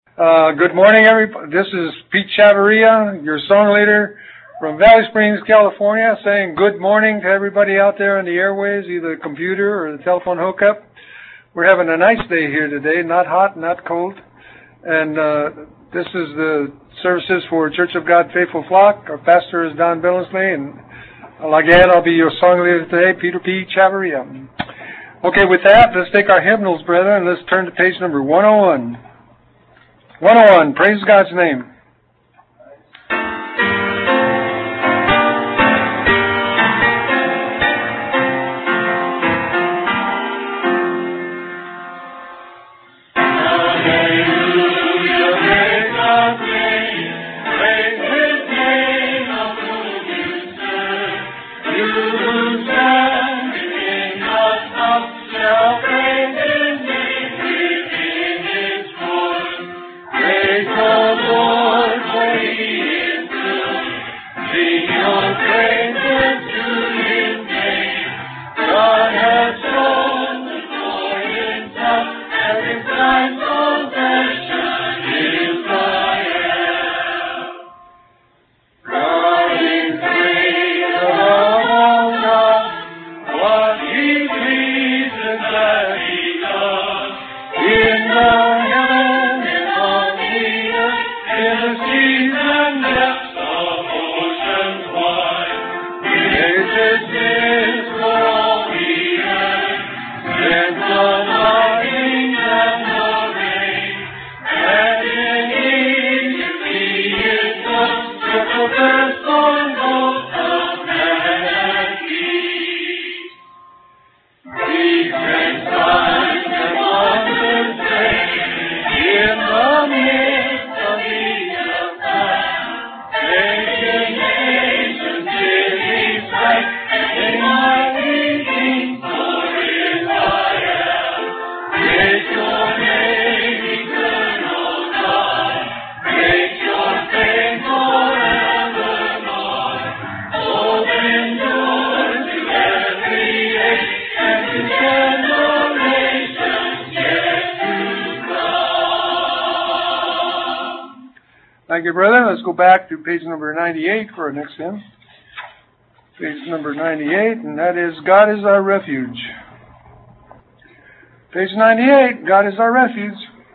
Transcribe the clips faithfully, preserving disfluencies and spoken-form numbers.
Uh, good morning, everybody. This is Pete Chavarria, your song leader from Valley Springs, California, saying good morning to everybody out there on the airways, either the computer or the telephone hookup. We're having a nice day here today, not hot, not cold. And uh, this is the services for Church of God Faithful Flock. Our pastor is Don Billingsley, and uh, again, I'll be your song leader today, Peter P. Chavarria. Okay, with that, let's take our hymnals, brethren, and let's turn to page number one oh one. one oh one, praise God's name. Thank you, brother. Let's go back to page number ninety-eight for our next hymn. Page number ninety-eight, and that is God is our refuge. Page ninety-eight, God is our refuge.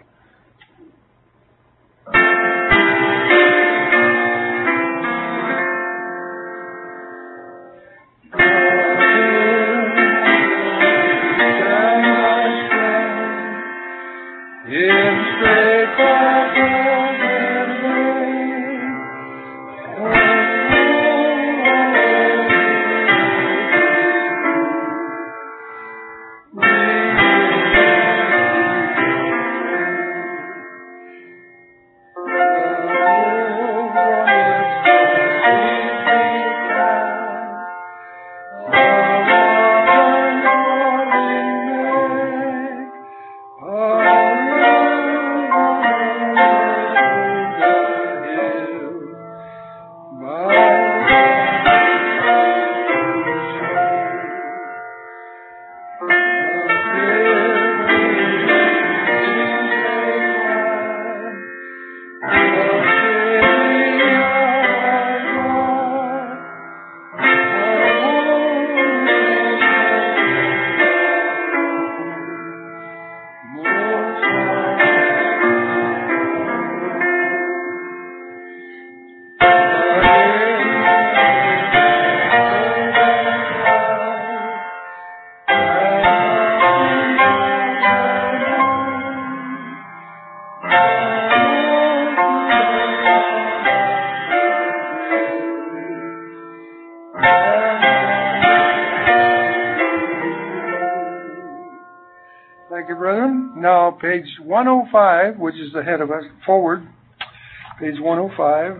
Page one oh five, which is ahead of us, forward, page one oh five.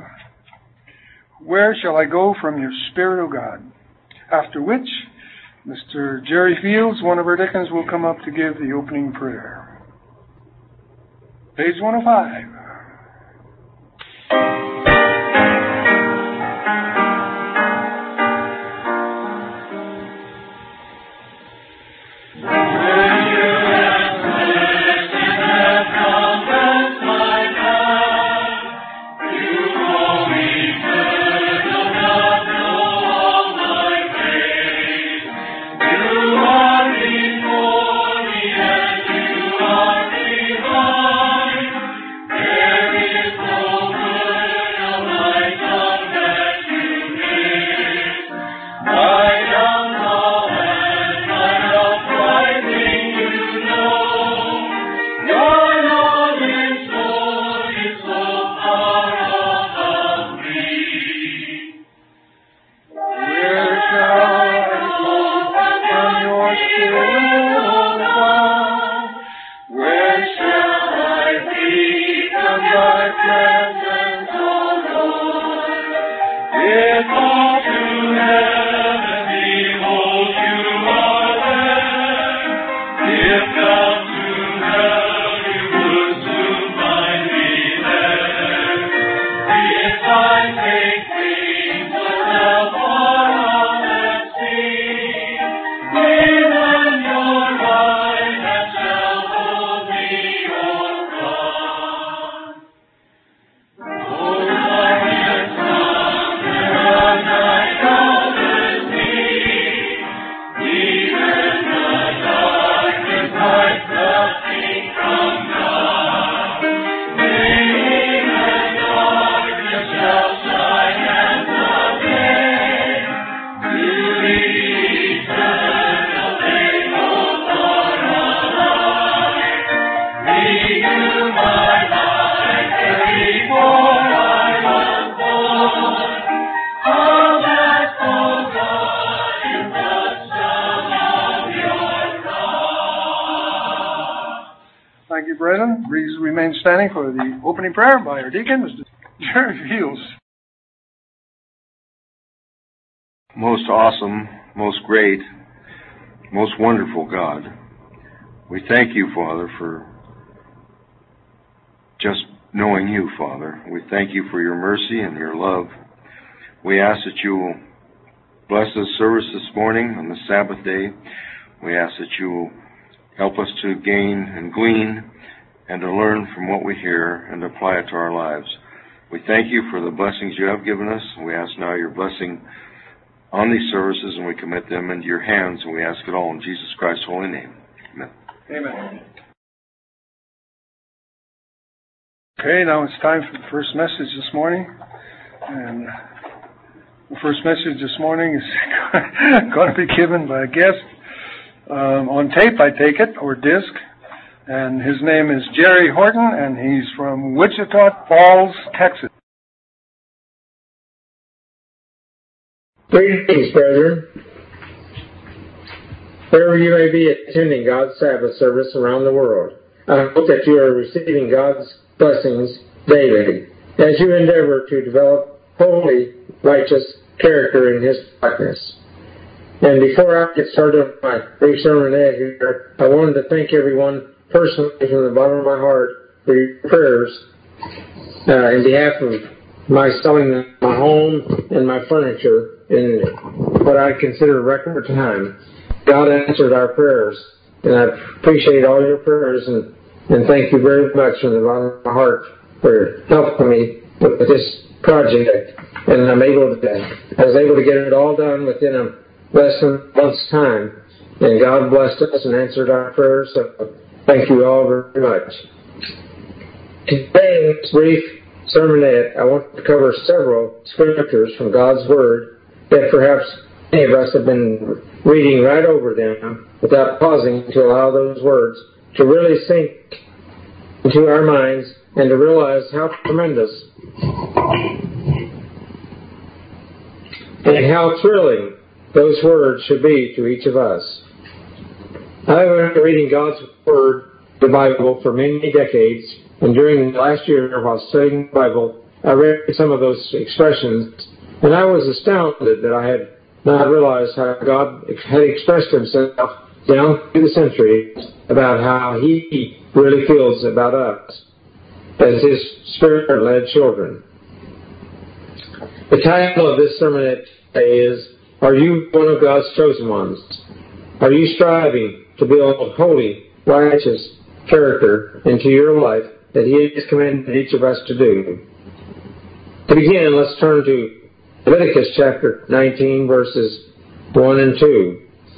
Where shall I go from your Spirit, O God? After which, Mister Jerry Fields, one of our deacons, will come up to give the opening prayer. Page one oh five. When you have lived and have conquered my Thank you, brethren. Please remain standing for the opening prayer by our deacon, Mister Jerry Fields. Most awesome, most great, most wonderful God, we thank you, Father, for just knowing you, Father. We thank you for your mercy and your love. We ask that you will bless this service this morning on the Sabbath day. We ask that you will help us to gain and glean and to learn from what we hear and apply it to our lives. We thank you for the blessings you have given us. We ask now your blessing on these services, and we commit them into your hands, and we ask it all in Jesus Christ's holy name. Amen. Amen. Okay, now it's time for the first message this morning. And the first message this morning is going to be given by a guest um, on tape, I take it, or disc. And his name is Jerry Horton, and he's from Wichita Falls, Texas. Greetings, brethren. Wherever you may be attending God's Sabbath service around the world, I hope that you are receiving God's blessings daily as you endeavor to develop holy, righteous character in His likeness. And before I get started on my brief sermonette here, I wanted to thank everyone personally from the bottom of my heart for your prayers uh, in behalf of my selling my home and my furniture in what I consider record time. God answered our prayers, and I appreciate all your prayers, and, and thank you very much from the bottom of my heart for helping me with this project. And I'm able to, I was able to get it all done within a less than a month's time, and God blessed us and answered our prayers. So thank you all very much. Today, in this brief sermonette, I want to cover several scriptures from God's Word that perhaps many of us have been reading right over them without pausing to allow those words to really sink into our minds and to realize how tremendous and how thrilling those words should be to each of us. I've been reading God's Word, the Bible, for many decades, and during the last year while studying the Bible, I read some of those expressions, and I was astounded that I had not realized how God had expressed Himself down through the centuries about how He really feels about us as His Spirit-led children. The title of this sermonette today is, Are You One of God's Chosen Ones? Are you striving to build holy, righteous character into your life that He has commanded each of us to do? To begin, let's turn to Leviticus chapter nineteen, verses one and two.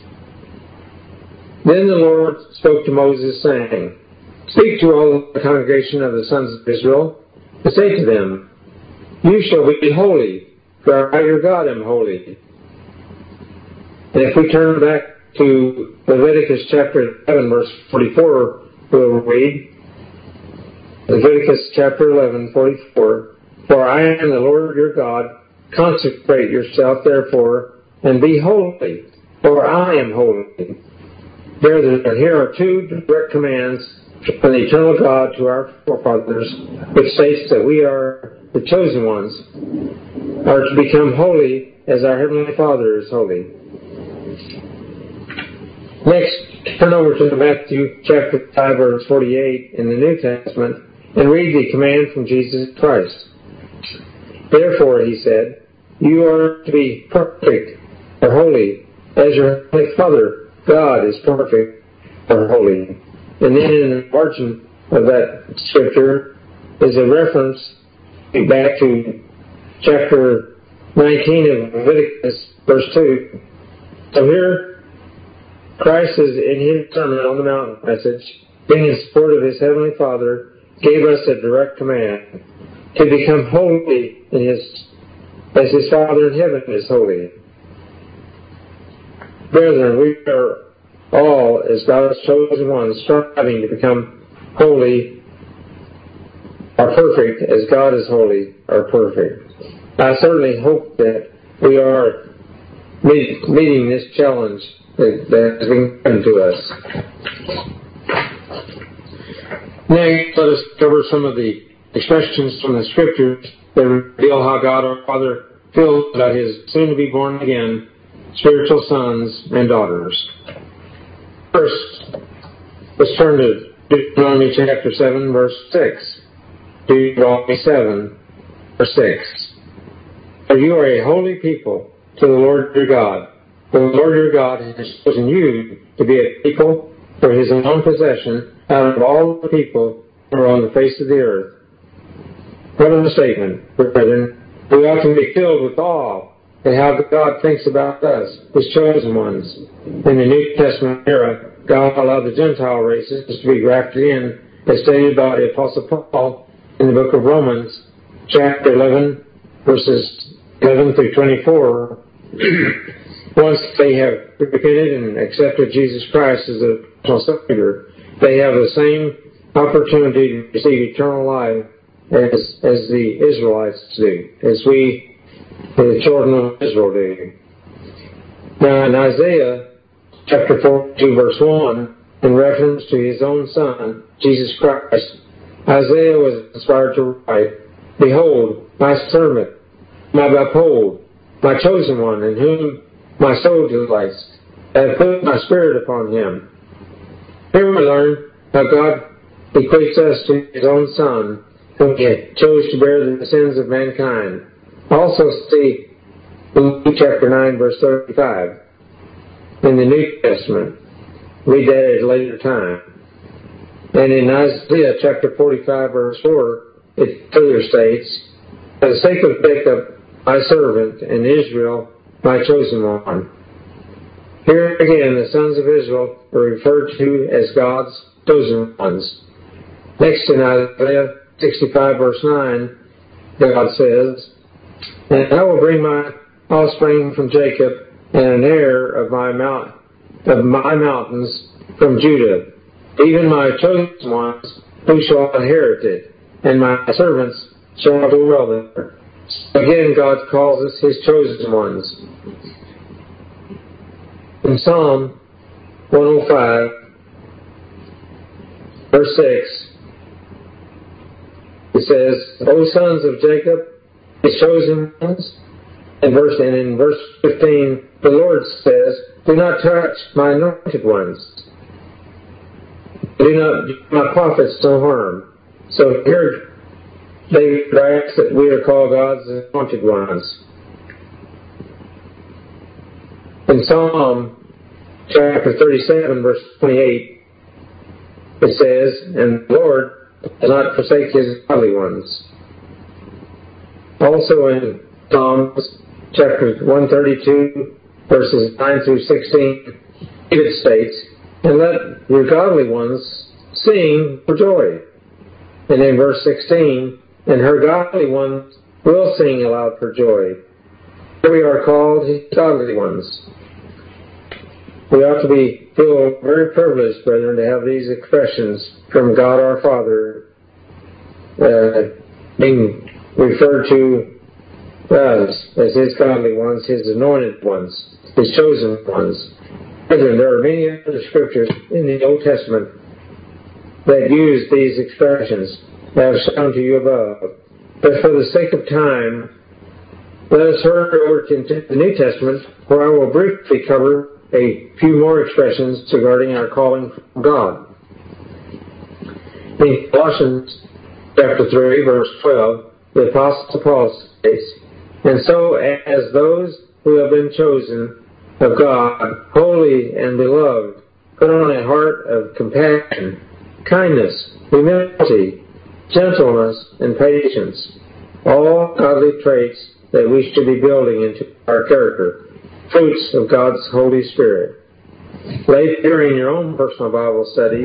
Then the Lord spoke to Moses, saying, Speak to all the congregation of the sons of Israel, and say to them, You shall be holy, for I your God am holy. And if we turn back to Leviticus chapter eleven, verse forty-four, we'll read, Leviticus chapter eleven, forty-four, For I am the Lord your God, consecrate yourself therefore, and be holy, for I am holy. Brethren, here are two direct commands from the eternal God to our forefathers, which states that we are the chosen ones, are to become holy as our Heavenly Father is holy. Next, turn over to Matthew chapter five, verse forty-eight in the New Testament, and read the command from Jesus Christ. Therefore, He said, you are to be perfect or holy, as your Heavenly Father, God, is perfect or holy. And then in the margin of that scripture is a reference back to chapter nineteen of Leviticus, verse two. So here, Christ is in His Sermon on the Mount message, being in support of His Heavenly Father, gave us a direct command to become holy in His, as His Father in heaven is holy. Brethren, we are all, as God's chosen ones, striving to become holy or perfect as God is holy or perfect. I certainly hope that we are meet, meeting this challenge that, that has been given to us. Next, let us cover some of the expressions from the Scriptures that reveal how God our Father feels about His soon-to-be born-again spiritual sons and daughters. First, let's turn to Deuteronomy chapter seven, verse six. Deuteronomy seven, verse six. For you are a holy people to the Lord your God. For the Lord your God has chosen you to be a people for His own possession out of all the people who are on the face of the earth. What a statement, brethren. We ought to be filled with awe at how God thinks about us, His chosen ones. In the New Testament era, God allowed the Gentile races to be grafted in, as stated by the Apostle Paul in the book of Romans, chapter eleven, verses eleven through twenty-four. Once they have repented and accepted Jesus Christ as their personal Savior, they have the same opportunity to receive eternal life as, as the Israelites do, as we, the children of Israel, do. Now in Isaiah chapter forty-two, verse one, in reference to his own Son, Jesus Christ, Isaiah was inspired to write, Behold, my servant, my behold, my chosen one, in whom my soul delights. I have put my spirit upon him. Here we learn how God equates us to His own Son, whom He chose to bear the sins of mankind. Also see Luke chapter nine, verse thirty-five. In the New Testament. Read that at a later time. And in Isaiah chapter forty-five, verse four, it further states, For the sake of Jacob, my servant, and Israel, my chosen one. Here again, the sons of Israel are referred to as God's chosen ones. Next in Isaiah sixty-five, verse nine, God says, And I will bring my offspring from Jacob, and an heir of my mount of my mountains from Judah, even my chosen ones, who shall inherit it, and my servants shall dwell there. Again, God calls us His chosen ones. In Psalm one oh five, verse six, it says, O sons of Jacob, His chosen ones. And verse and in verse fifteen, the Lord says, Do not touch my anointed ones. Do not do my prophets no harm. So here David writes that we are called God's anointed ones. In Psalm chapter thirty-seven, verse twenty-eight, it says, And the Lord does not forsake His godly ones. Also in Psalms chapter one thirty-two, verses nine through sixteen, David states, And let your godly ones sing for joy. And in verse sixteen, And her godly ones will sing aloud for joy. Here we are called His godly ones. We ought to be feel very privileged, brethren, to have these expressions from God our Father uh, being referred to us as His godly ones, His anointed ones, His chosen ones. Brethren, there are many other scriptures in the Old Testament that use these expressions that I've shown to you above. But for the sake of time, let us hurry over to the New Testament, where I will briefly cover a few more expressions regarding our calling from God. In Colossians chapter three, verse twelve, the Apostle Paul states, And so as those who have been chosen of God, holy and beloved, put on a heart of compassion, kindness, humility, gentleness, and patience, all godly traits that we should be building into our character, fruits of God's Holy Spirit. Later in your own personal Bible study,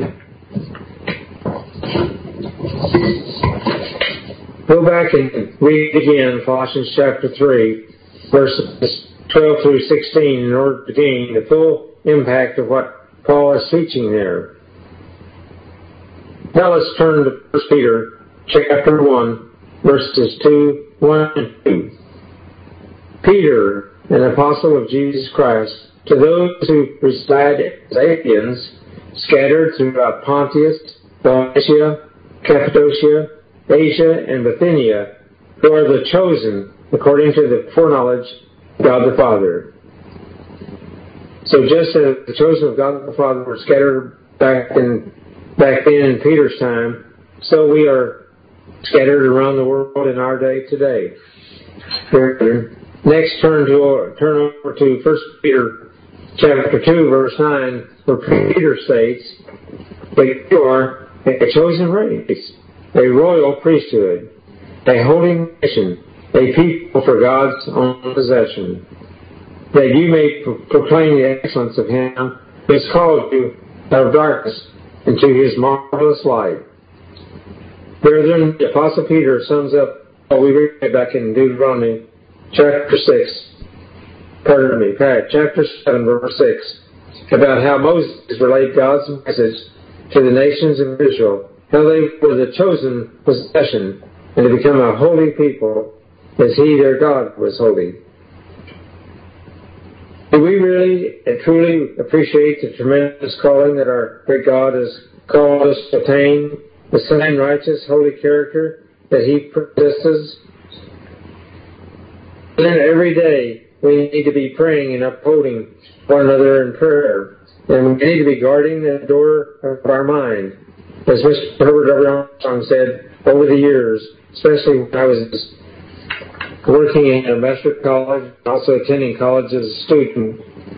go back and read again Colossians chapter three, verses twelve through sixteen, in order to gain the full impact of what Paul is teaching there. Now let's turn to First Peter chapter one, verses two, one and two. Peter, an apostle of Jesus Christ, to those who reside as aliens scattered throughout Pontus, Galatia, Cappadocia, Asia, and Bithynia, who are the chosen according to the foreknowledge of God the Father. So just as the chosen of God the Father were scattered back in back then in Peter's time, so we are scattered around the world in our day today. Next, turn to turn over to First Peter chapter two, verse nine, where Peter states, "But you are a chosen race, a royal priesthood, a holy nation, a people for God's own possession, that you may pro- proclaim the excellence of Him who has called you out of darkness into His marvelous light." Brethren, the Apostle Peter sums up what we read back in Deuteronomy chapter six, pardon me, chapter seven, verse six, about how Moses relayed God's message to the nations of Israel, how they were the chosen possession, and to become a holy people, as He, their God, was holy. Do we really and truly appreciate the tremendous calling that our great God has called us to attain, the same righteous, holy character that He possesses? Then every day we need to be praying and upholding one another in prayer, and we need to be guarding the door of our mind. As Mister Herbert W. Armstrong said over the years, especially when I was working in a master college, also attending college as a student,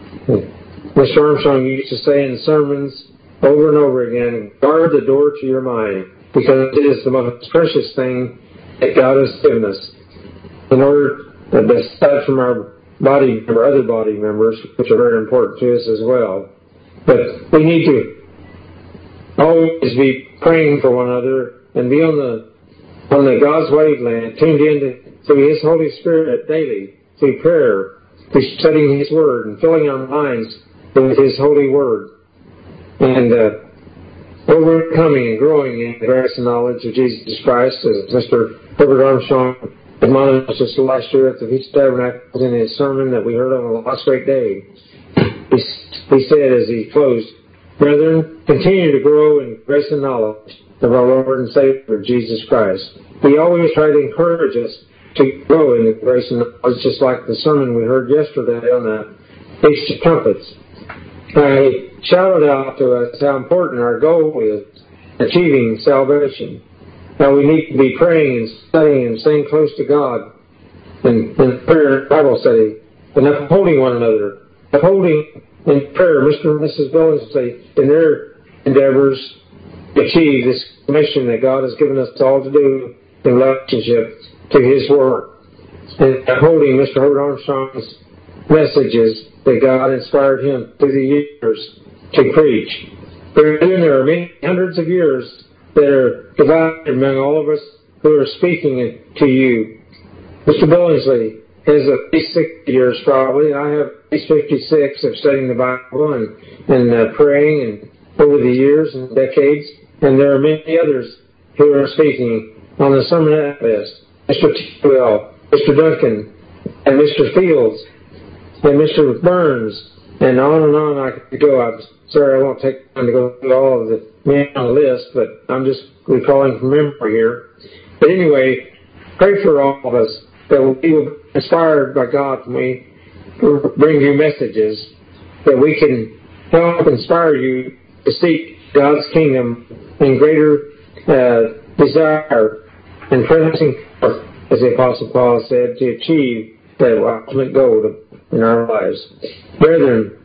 Mister Armstrong used to say in sermons over and over again, guard the door to your mind, because it is the most precious thing that God has given us. In order, aside from our body, our other body members, which are very important to us as well. But we need to always be praying for one another and be on the on the God's wavelength, tuned in to, through His Holy Spirit daily, through prayer, through studying His Word and filling our minds with His holy Word, and uh, overcoming and growing in the grace and knowledge of Jesus Christ, as Mister Herbert Armstrong admonished us last year at the Feast of Tabernacles in his sermon that we heard on the last great day. He, he said as he closed, "Brethren, continue to grow in grace and knowledge of our Lord and Savior, Jesus Christ." He always tried to encourage us to grow in the grace and knowledge, just like the sermon we heard yesterday on the Feast of Trumpets. Uh, he shouted out to us how important our goal is, achieving salvation. Now we need to be praying and studying and staying close to God and in prayer and Bible study and upholding one another. Upholding in prayer, Mister and Missus Billingsley, in their endeavors to achieve this mission that God has given us all to do in relationship to His work. And upholding Mister Herbert Armstrong's messages that God inspired him through the years to preach. There are many hundreds of years that are divided among all of us who are speaking to you. Mister Billingsley has at least sixty years probably, and I have at least fifty-six of studying the Bible and, and uh, praying and over the years and decades, and there are many others who are speaking on the sermonette list. Mister T-Well, Mister Duncan, and Mister Fields, and Mister Burns, and on and on I could go. I'm sorry I won't take time to go through all of the men on the list, but I'm just recalling from memory here. But anyway, pray for all of us that we will be inspired by God when we bring you messages, that we can help inspire you to seek God's kingdom in greater uh, desire and pressing forth, as the Apostle Paul said, to achieve the ultimate goal in our lives. Brethren,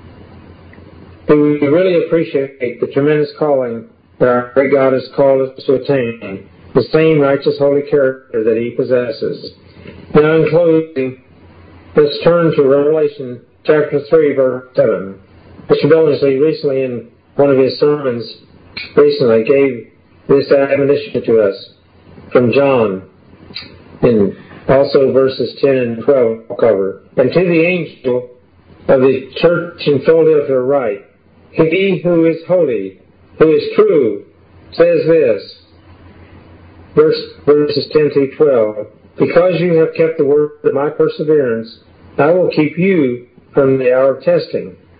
we really appreciate the tremendous calling that our great God has called us to attain, the same righteous, holy character that He possesses. Now, in closing, let's turn to Revelation chapter three, verse seven. Mister Billingsley recently, in one of his sermons, recently gave this admonition to us from John, and also verses ten and twelve will cover. "And to the angel of the church in Philadelphia write, He who is holy, who is true, says this," verse, verses ten through twelve, "Because you have kept the word of my perseverance, I will keep you from the hour of testing,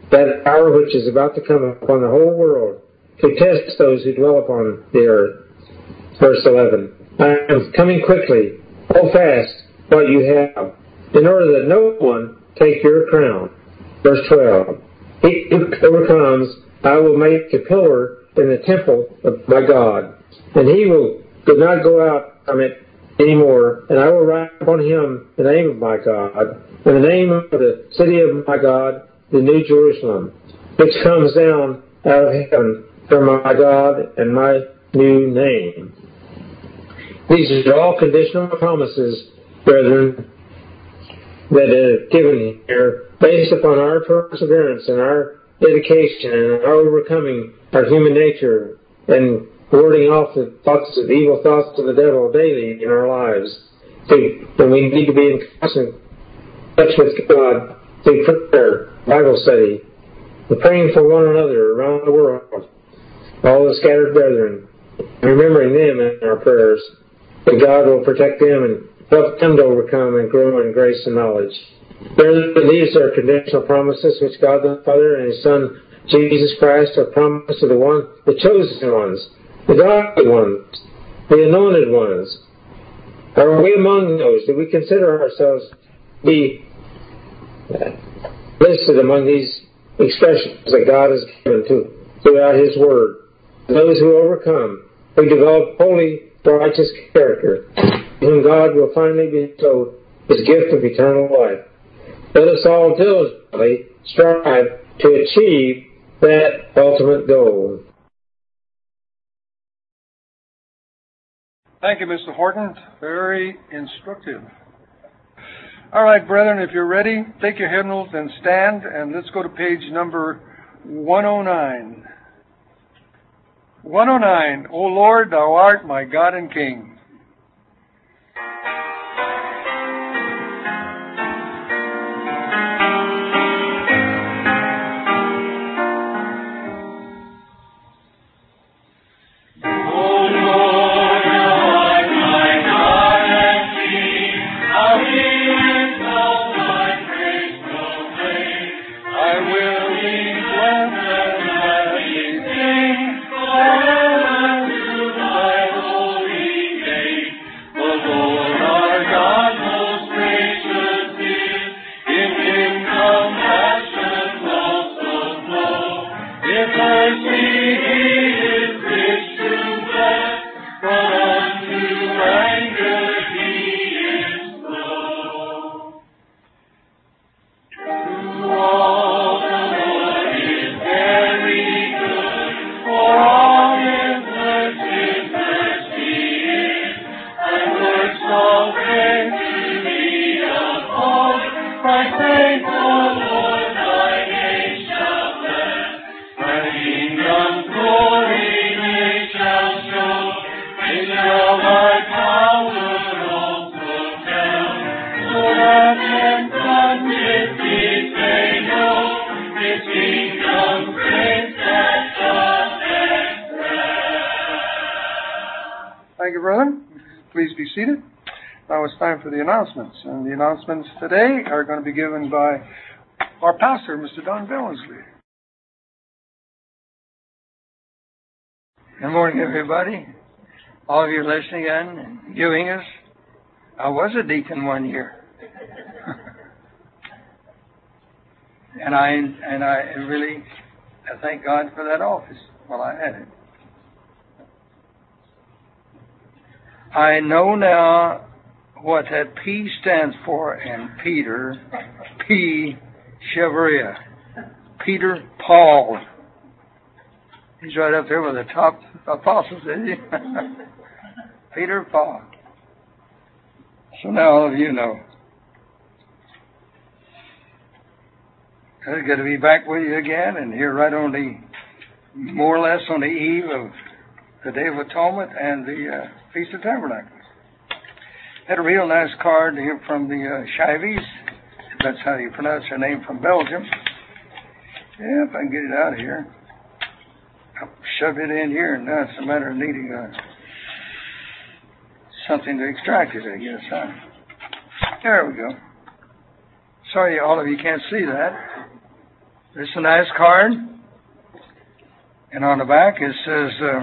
that hour which is about to come upon the whole world to test those who dwell upon the earth. Verse eleven, I am coming quickly. Hold fast what you have, in order that no one take your crown. Verse twelve, he who overcomes, I will make a pillar in the temple of my God, and he will could not go out from it any more, and I will write upon him the name of my God, and the name of the city of my God, the New Jerusalem, which comes down out of heaven from my God, and my new name. These are all conditional promises, brethren, that are given here based upon our perseverance and our dedication and our overcoming our human nature and warding off the thoughts of evil thoughts of the devil daily in our lives. And we need to be in constant touch with God through prayer, Bible study, and praying for one another around the world, all the scattered brethren, remembering them in our prayers, that God will protect them and help them to overcome and grow in grace and knowledge. These are conditional promises which God the Father and His Son Jesus Christ have promised to the one, the chosen ones, the godly ones, the anointed ones. Are we among those? Do we consider ourselves be listed among these expressions that God has given to throughout His Word? Those who overcome, who develop holy, righteous character, whom God will finally bestow His gift of eternal life. Let us all diligently strive to achieve that ultimate goal. Thank you, Mister Horton. Very instructive. All right, brethren, if you're ready, take your hymnals and stand, and let's go to page number one oh nine. one oh nine, O Lord, Thou art my God and King. Thank you, brother. Please be seated. Now it's time for the announcements. And the announcements today are going to be given by our pastor, Mister Don Bellinsley. Good morning, everybody. All of you listening in and viewing us. I was a deacon one year. and I and I really I thank God for that office while I had it. I know now what that P stands for in Peter. P, Chevria. Peter Paul. He's right up there with the top apostles, isn't he? Peter Paul. So now all of you know. It's good to be back with you again and here right on the, more or less on the eve of the Day of Atonement and the uh, Feast of Tabernacles. Had a real nice card here from the uh, Shivies. That's how you pronounce their name, from Belgium. Yeah, if I can get it out of here. I'll shove it in here, and now it's a matter of needing uh, something to extract it, I guess, huh? There we go. Sorry all of you can't see that. This is a nice card. And on the back it says, uh,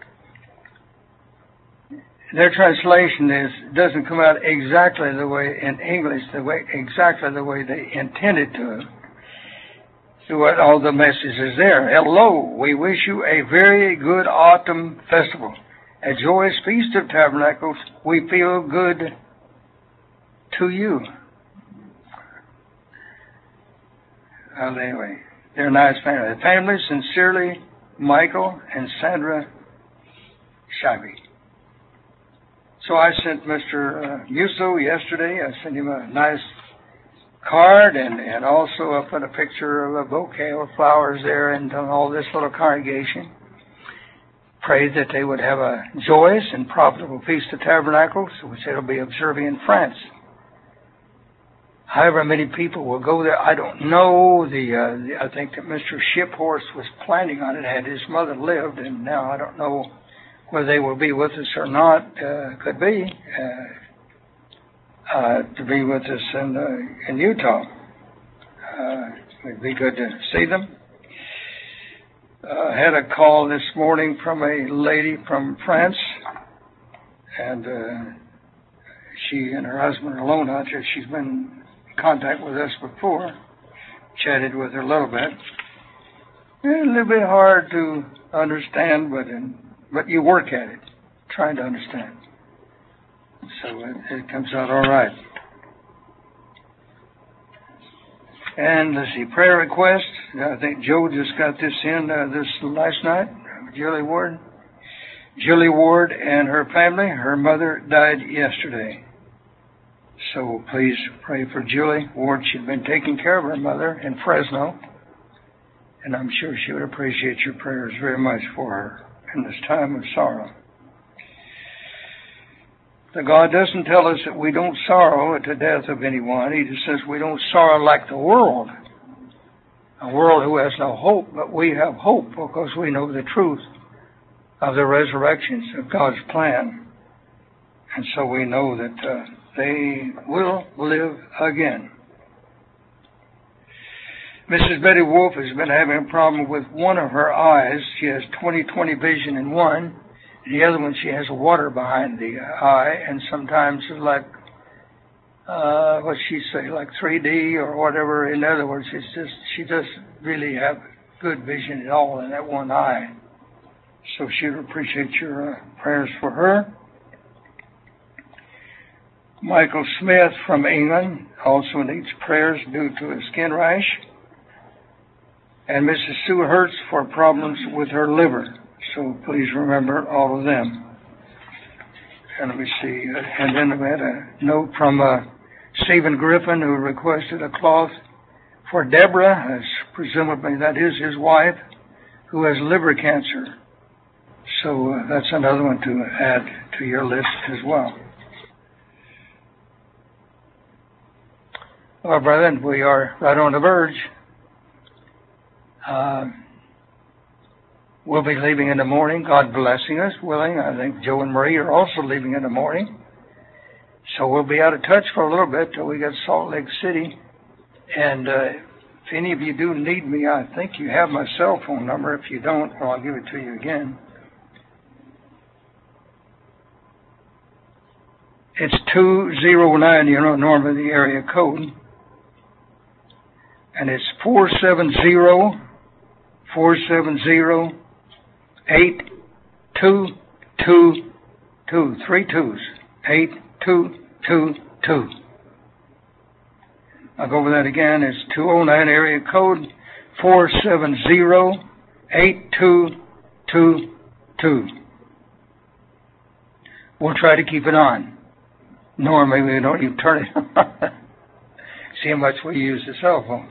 their translation is doesn't come out exactly the way in English, the way exactly the way they intended to. So what all the message is there. Hello, we wish you a very good autumn festival, a joyous feast of tabernacles. We feel good to you. Well, anyway, they're a nice family. The family, sincerely, Michael and Sandra Shabby. So I sent Mister Uh, Musso yesterday. I sent him a nice card, and, and also I put a picture of a bouquet of flowers there and all this little congregation. Prayed that they would have a joyous and profitable Feast of Tabernacles, which they'll be observing in France. However many people will go there, I don't know. The, uh, the I think that Mister Shiphorse was planning on it had his mother lived, and now I don't know whether they will be with us or not. Uh, could be uh, uh, to be with us in uh, in Utah. Uh, it'd be good to see them. I uh, had a call this morning from a lady from France, and uh, she and her husband are alone out there. She's been in contact with us before, chatted with her a little bit. It's a little bit hard to understand, but in, but you work at it, trying to understand. So it, it comes out all right. And let's see, prayer request. I think Joe just got this in uh, this last night. Julie Ward. Julie Ward and her family. Her mother died yesterday. So please pray for Julie Ward. She'd been taking care of her mother in Fresno. And I'm sure she would appreciate your prayers very much for her in this time of sorrow. The God doesn't tell us that we don't sorrow at the death of anyone. He just says we don't sorrow like the world. A world who has no hope, but we have hope because we know the truth of the resurrections of God's plan. And so we know that uh, they will live again. Missus Betty Wolf has been having a problem with one of her eyes. She has twenty twenty vision in one. The other one, she has water behind the eye, and sometimes it's like, uh, what she say, like three D or whatever. In other words, it's just, she doesn't really have good vision at all in that one eye. So she would appreciate your uh, prayers for her. Michael Smith from England also needs prayers due to a skin rash. And Missus Sue Hertz for problems with her liver. So please remember all of them. And let me see. And then we had a note from uh, Stephen Griffin, who requested a cloth for Deborah, as presumably that is his wife, who has liver cancer. So uh, that's another one to add to your list as well. Well, brethren, we are right on the verge. Uh, we'll be leaving in the morning, God blessing us, willing. I think Joe and Marie are also leaving in the morning. So we'll be out of touch for a little bit till we get to Salt Lake City. And uh, if any of you do need me, I think you have my cell phone number. If you don't, well, I'll give it to you again. It's two oh nine, you know, normally the area code. And it's four seven zero, four seven zero, eight two two two, three twos, eight two two two. I'll go over that again. It's two oh nine area code, four seven zero, eight two two two. We'll try to keep it on. Normally we don't even turn it on. See how much we use the cell phone.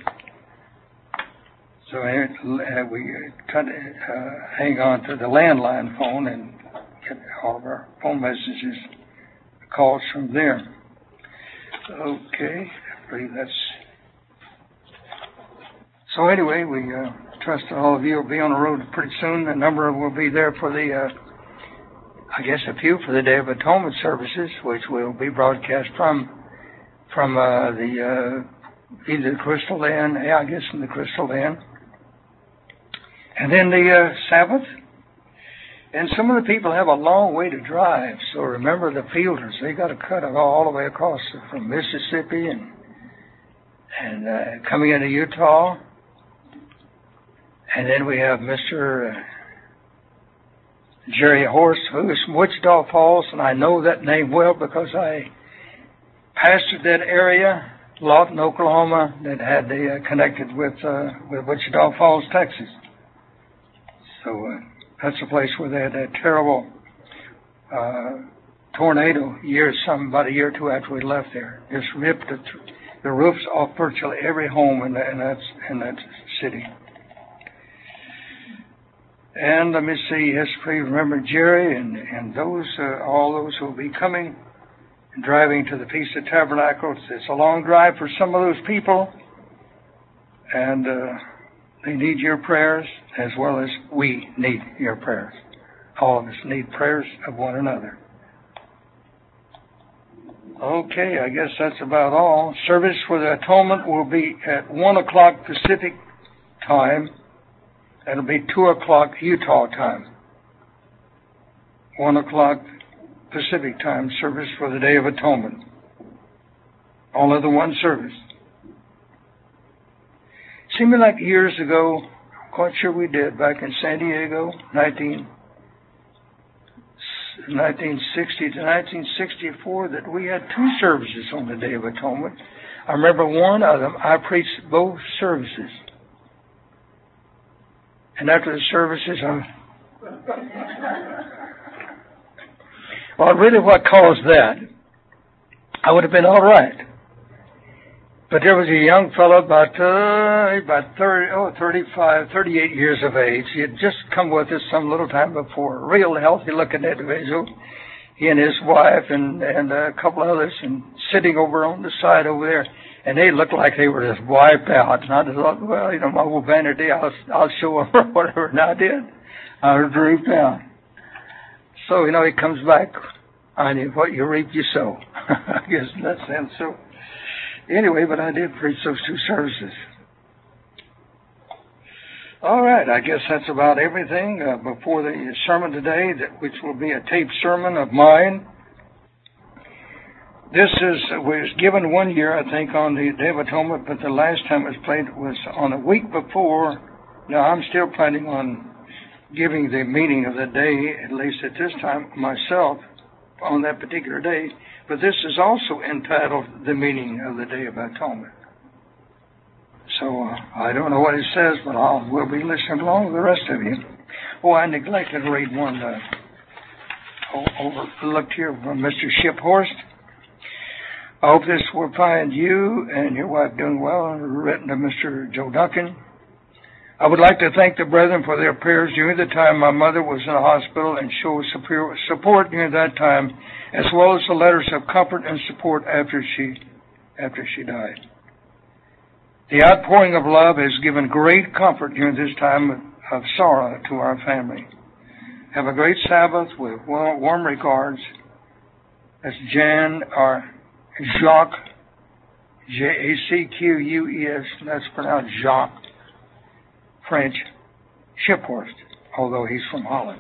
So uh, we kind of uh, hang on to the landline phone and get all of our phone messages, calls from there. Okay, I believe that's... So anyway, we uh, trust that all of you will be on the road pretty soon. A number will be there for the, uh, I guess a few for the Day of Atonement services, which will be broadcast from from uh, the uh, either the Crystal Inn, yeah, I guess in the Crystal Inn. And then the uh, Sabbath. And some of the people have a long way to drive, so remember the Fielders. They got to cut it all the way across from Mississippi and and uh, coming into Utah. And then we have Mister Uh, Jerry Horst, who is from Wichita Falls, and I know that name well because I pastored that area, Lawton, Oklahoma, that had the uh, connected with uh, with Wichita Falls, Texas. So uh, that's a place where they had that terrible uh, tornado years, some about a year or two after we left there, just ripped the, the roofs off virtually every home in, the, in that in that city. And let me see, yes, please remember Jerry and, and those, uh, all those who will be coming and driving to the Feast of Tabernacles. It's a long drive for some of those people, and uh, they need your prayers as well as we need your prayers. All of us need prayers of one another. Okay, I guess that's about all. Service for the Atonement will be at one o'clock Pacific time. That'll be two o'clock Utah time. one o'clock Pacific time service for the Day of Atonement. All of the one service. Seemed like years ago, I'm quite sure we did, back in San Diego, nineteen, nineteen sixty to nineteen sixty-four, that we had two services on the Day of Atonement. I remember one of them, I preached both services. And after the services, I... Well, really what caused that, I would have been all right. But there was a young fellow about, uh, about thirty, oh, thirty-five, thirty-eight years of age. He had just come with us some little time before. A real healthy-looking individual. He and his wife and, and a couple others, and sitting over on the side over there. And they looked like they were just wiped out. And I just thought, well, you know, my old vanity, I'll, I'll show them whatever. And I did. I was drooped down. So, you know, he comes back. I knew what you reap, you sow. I guess in that sense. So, anyway, but I did preach those two services. All right, I guess that's about everything uh, before the sermon today, that, which will be a taped sermon of mine. This is was given one year, I think, on the Day of Atonement, but the last time it was played was on a week before. Now, I'm still planning on giving the meaning of the day, at least at this time, myself, on that particular day. But this is also entitled The Meaning of the Day of Atonement. So, uh, I don't know what it says, but I'll, we'll be listening along with the rest of you. Oh, I neglected to read one uh, overlooked here from Mister Shiphorst. I hope this will find you and your wife doing well, written to Mister Joe Duncan. I would like to thank the brethren for their prayers during the time my mother was in the hospital and show support during that time, as well as the letters of comfort and support after she, after she died. The outpouring of love has given great comfort during this time of sorrow to our family. Have a great Sabbath with warm regards. That's Jan, or Jacques, J A C Q U E S, that's pronounced Jacques, French, Shiphorst, although he's from Holland.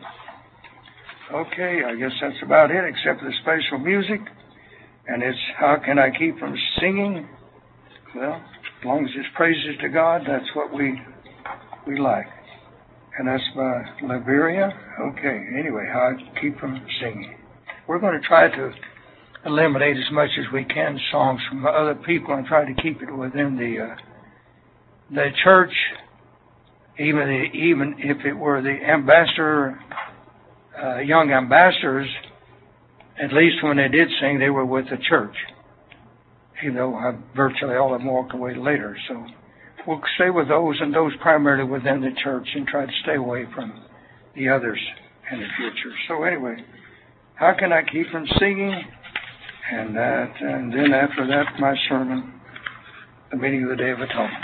Okay, I guess that's about it, except for the special music. And it's How Can I Keep From Singing? Well, as long as it's praises to God, that's what we we like. And that's by Liberia. Okay, anyway, How I Keep From Singing. We're going to try to eliminate as much as we can songs from other people and try to keep it within the uh, the church. Even the, even if it were the ambassador, uh, young ambassadors, at least when they did sing, they were with the church. Even though uh, virtually all of them walked away later. So we'll stay with those, and those primarily within the church, and try to stay away from the others in the future. So anyway, How Can I Keep From Singing? And that, and then after that, my sermon, The Meaning of the Day of Atonement.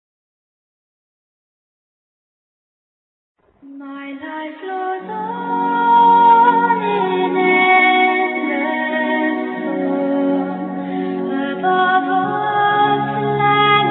My life flows on in endless flow above all land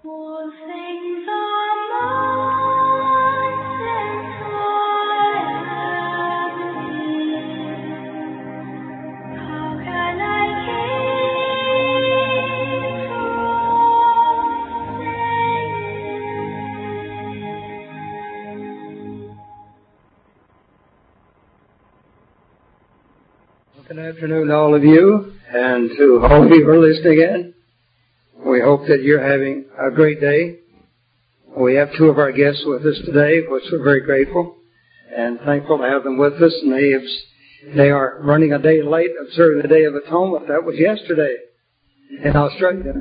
All things are mine since I am His. How can I keep Good afternoon to all of you, and to all of you who are listening in. We hope that you're having a great day. We have two of our guests with us today, which we're very grateful and thankful to have them with us. And they, have, they are running a day late, observing the Day of Atonement. That was yesterday in Australia.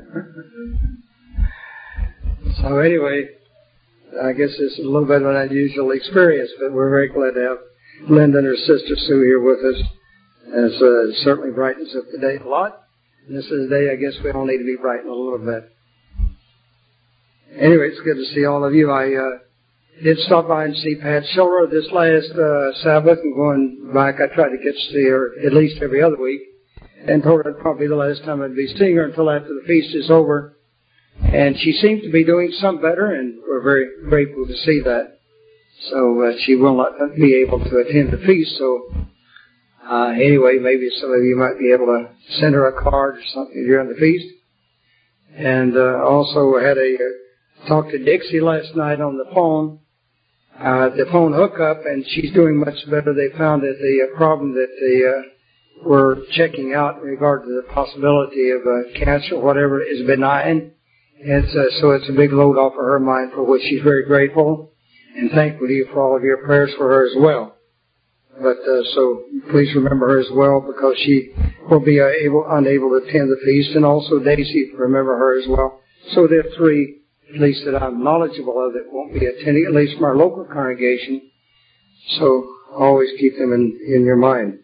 So anyway, I guess this is a little bit of an unusual experience, but we're very glad to have Linda and her sister Sue here with us. And it's, uh, it certainly brightens up the day a lot. And this is a day I guess we all need to be brightened a little bit. Anyway, it's good to see all of you. I uh, did stop by and see Pat Schiller this last uh, Sabbath, and going back, I tried to get to see her at least every other week, and told her it'd probably be the last time I'd be seeing her until after the feast is over. And she seems to be doing some better, and we're very grateful to see that. So uh, she will not be able to attend the feast, so Uh, anyway, maybe some of you might be able to send her a card or something during the feast. And uh, also had a uh, talk to Dixie last night on the phone, uh, the phone hookup, and she's doing much better. They found that the uh, problem that they uh, were checking out in regard to the possibility of uh, cancer or whatever is benign. And uh, so it's a big load off of her mind, for which she's very grateful and thankful to you for all of your prayers for her as well. But uh, so please remember her as well, because she will be uh, able, unable to attend the feast, and also Daisy, remember her as well. So there are three, at least that I'm knowledgeable of, that won't be attending, at least from our local congregation. So always keep them in, in your mind.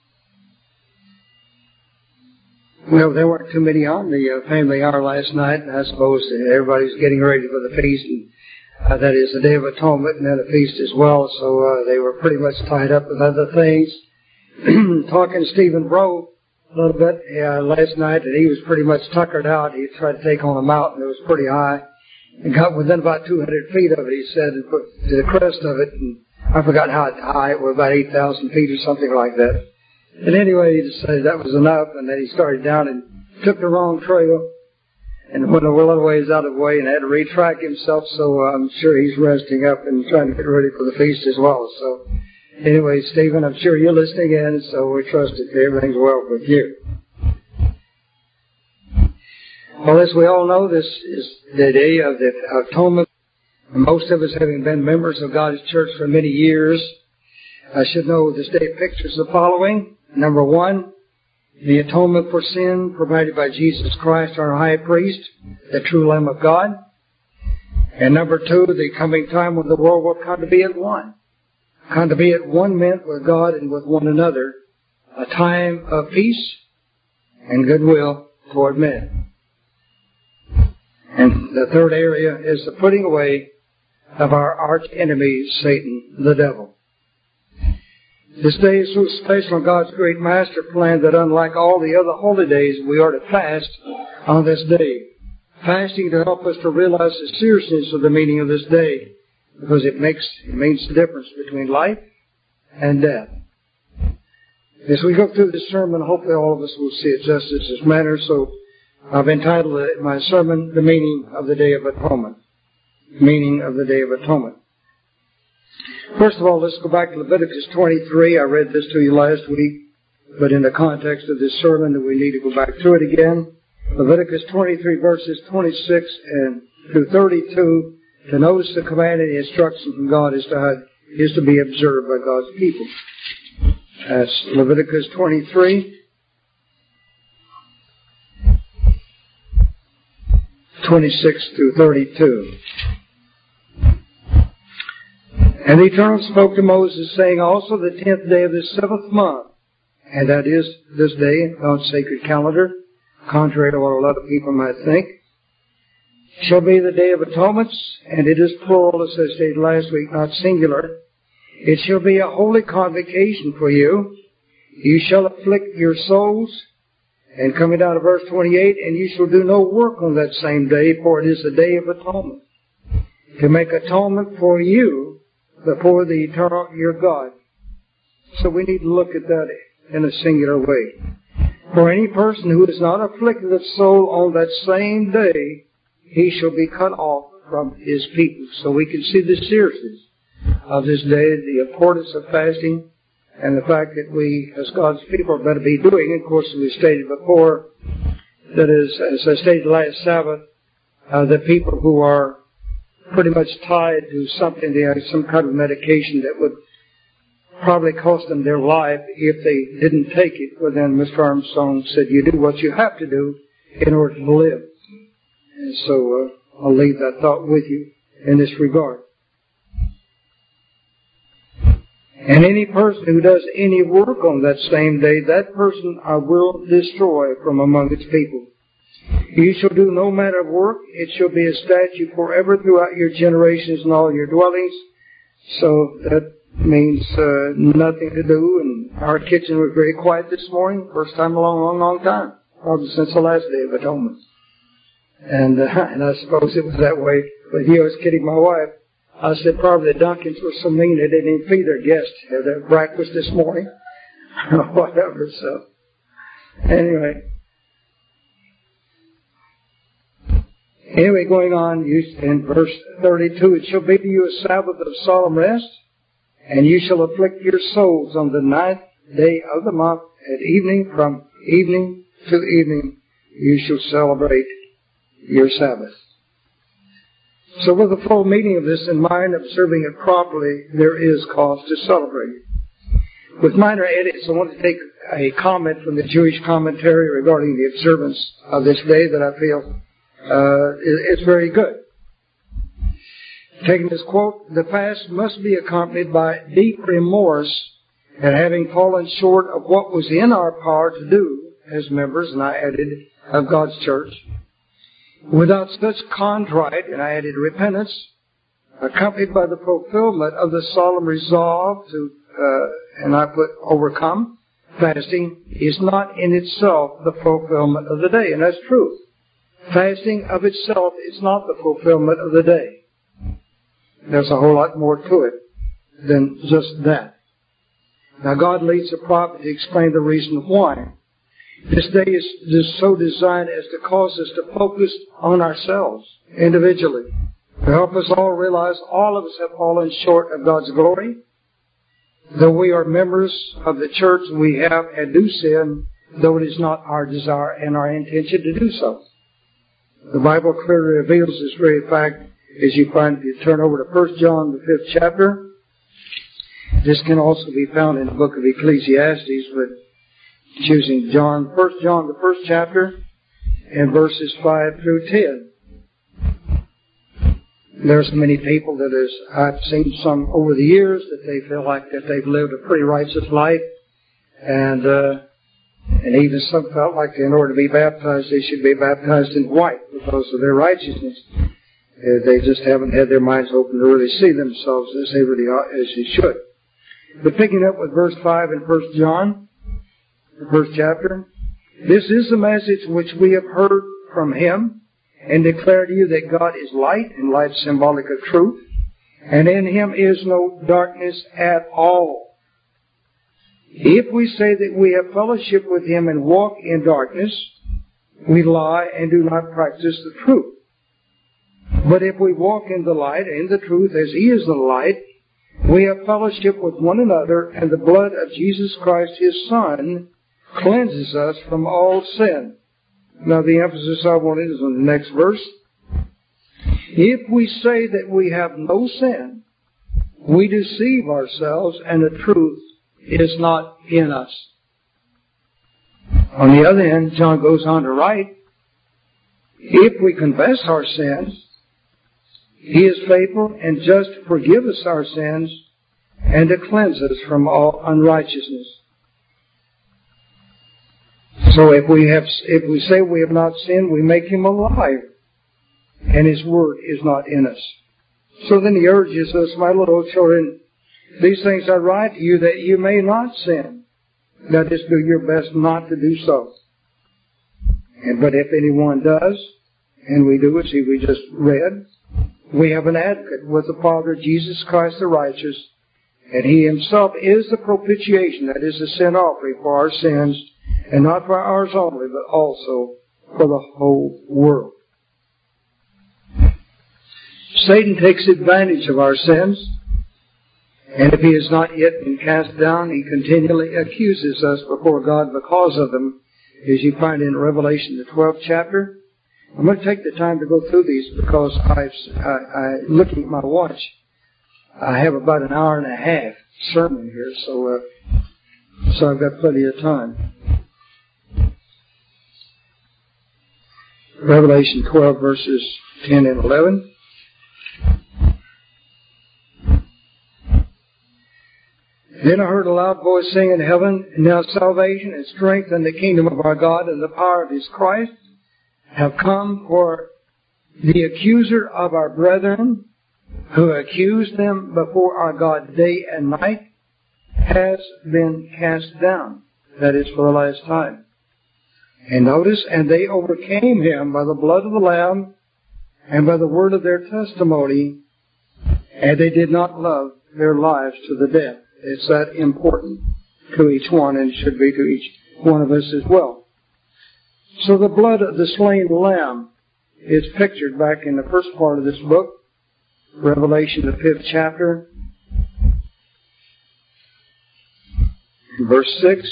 Well, there weren't too many on the uh, family hour last night, and I suppose everybody's getting ready for the feast, and Uh, that is the Day of Atonement and then a feast as well, so uh, they were pretty much tied up with other things. Talking to Stephen Rowe a little bit uh, last night, and he was pretty much tuckered out. He tried to take on a mountain that was pretty high, and got within about two hundred feet of it, he said, and put to the crest of it, and I forgot how high it was, about eight thousand feet or something like that. And anyway, he decided that was enough, and then he started down and took the wrong trail, and went a little ways out of the way and had to retrack himself, so uh, I'm sure he's resting up and trying to get ready for the feast as well. So anyway, Stephen, I'm sure you're listening in, so we trust that everything's well with you. Well, as we all know, this is the Day of the Atonement. Most of us having been members of God's church for many years, I should know this day pictures the following. Number one, the atonement for sin provided by Jesus Christ, our high priest, the true Lamb of God. And number two, the coming time when the world will come to be at one. Come to be at one meant with God and with one another. A time of peace and goodwill toward men. And the third area is the putting away of our arch enemy, Satan, the devil. This day is so special in God's great master plan that unlike all the other holy days, we are to fast on this day. Fasting to help us to realize the seriousness of the meaning of this day, because it makes, it means the difference between life and death. As we go through this sermon, hopefully all of us will see it just in this manner. So I've entitled my sermon, The Meaning of the Day of Atonement. Meaning of the Day of Atonement. First of all, let's go back to Leviticus twenty-three. I read this to you last week, but in the context of this sermon, we need to go back to it again. Leviticus twenty-three, verses twenty-six and through thirty-two, to notice the command and the instruction from God is to, is to be observed by God's people. That's Leviticus twenty-three, twenty-six through thirty-two. And the Eternal spoke to Moses, saying, also the tenth day of the seventh month, and that is this day, God's sacred calendar, contrary to what a lot of people might think, shall be the Day of Atonements, and it is plural, as I stated last week, not singular. It shall be a holy convocation for you. You shall afflict your souls, And coming down to verse twenty-eight, and you shall do no work on that same day, for it is the day of atonement, to make atonement for you before the eternal your God. So we need to look at that in a singular way. For any person who is not afflicted of soul on that same day, he shall be cut off from his people. So we can see the seriousness of this day, the importance of fasting, and the fact that we, as God's people, are better be doing. Of course, we stated before, that is, as I stated last Sabbath, uh, the people who are pretty much tied to something, they have some kind of medication that would probably cost them their life if they didn't take it. But then Mister Armstrong said, you do what you have to do in order to live. And so uh, I'll leave that thought with you in this regard. And any person who does any work on that same day, that person I will destroy from among its people. You shall do no manner of work. It shall be a statute forever throughout your generations and all your dwellings. So that means uh, nothing to do. And our kitchen was very quiet this morning. First time in a long, long, long time. Probably since the last day of atonement. And, uh, and I suppose it was that way. But he was kidding my wife. I said probably the Duncans were so mean they didn't even feed their guests at their breakfast this morning. Or whatever, so. Anyway. Anyway, going on, in verse thirty-two, it shall be to you a Sabbath of solemn rest, and you shall afflict your souls on the ninth day of the month at evening, from evening to evening, you shall celebrate your Sabbath. So with the full meaning of this in mind, observing it properly, there is cause to celebrate it. With minor edits, I want to take a comment from the Jewish commentary regarding the observance of this day that I feel uh, is very good. Taking this quote, the fast must be accompanied by deep remorse at having fallen short of what was in our power to do as members, and I added, of God's church. Without such contrite, and I added repentance, accompanied by the fulfillment of the solemn resolve to, uh, and I put overcome, fasting is not in itself the fulfillment of the day. And that's true. Fasting of itself is not the fulfillment of the day. There's a whole lot more to it than just that. Now God leads the prophet to explain the reason why. This day is just so designed as to cause us to focus on ourselves individually. To help us all realize all of us have fallen short of God's glory. Though we are members of the church, we have and do sin, though it is not our desire and our intention to do so. The Bible clearly reveals this very fact as you find, if you turn over to First John, the fifth chapter. This can also be found in the book of Ecclesiastes, but choosing John, First John, the first chapter, and verses five through ten. There's many people that is, I've seen some over the years that they feel like that they've lived a pretty righteous life, and uh, and even some felt like in order to be baptized, they should be baptized in white because of their righteousness. Uh, they just haven't had their minds open to really see themselves as they really are, as they should. But picking up with verse five in First John, the first chapter, this is the message which we have heard from Him and declare to you that God is light, and light symbolic of truth, and in Him is no darkness at all. If we say that we have fellowship with Him and walk in darkness, we lie and do not practice the truth. But if we walk in the light, in the truth, as He is the light, we have fellowship with one another, and the blood of Jesus Christ, His Son, cleanses us from all sin. Now the emphasis I wanted is on the next verse. If we say that we have no sin, we deceive ourselves, and the truth is not in us. On the other hand, John goes on to write, if we confess our sins, He is faithful and just to forgive us our sins and to cleanse us from all unrighteousness. So if we have, if we say we have not sinned, we make Him a liar, and His word is not in us. So then He urges us, my little children, these things I write to you that you may not sin. That is, do your best not to do so. And but if anyone does, and we do, as we just read, we have an advocate with the Father, Jesus Christ the righteous, and He Himself is the propitiation, that is the sin offering for our sins, and not for ours only, but also for the whole world. Satan takes advantage of our sins, and if he has not yet been cast down, he continually accuses us before God because of them, as you find in Revelation, the twelfth chapter. I'm going to take the time to go through these because I've, I, I, looking at my watch, I have about an hour and a half sermon here, so uh, so I've got plenty of time. Revelation twelve, verses ten and eleven. Then I heard a loud voice saying in heaven, now salvation and strength and the kingdom of our God and the power of His Christ have come, for the accuser of our brethren, who accused them before our God day and night, has been cast down. That is for the last time. And notice, and they overcame him by the blood of the Lamb and by the word of their testimony, and they did not love their lives to the death. It's that important to each one, and should be to each one of us as well. So the blood of the slain Lamb is pictured back in the first part of this book, Revelation, the fifth chapter, verse six.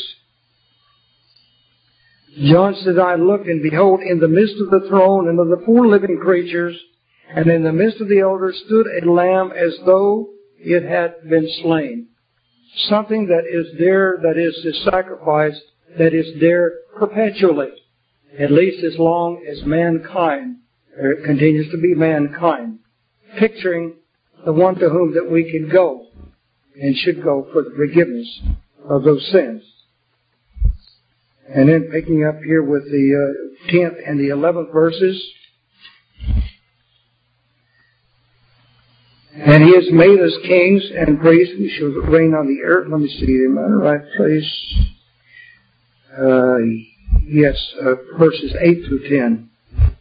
John said, I looked, and behold, in the midst of the throne and of the four living creatures, and in the midst of the elders stood a lamb as though it had been slain. Something that is there, that is the sacrifice, that is there perpetually, at least as long as mankind, or it continues to be mankind, picturing the one to whom that we can go and should go for the forgiveness of those sins. And then picking up here with the uh, tenth and the eleventh verses. And He has made us kings and priests who shall reign on the earth. Let me see, am I in the right place? Uh, yes, uh, verses eight through ten.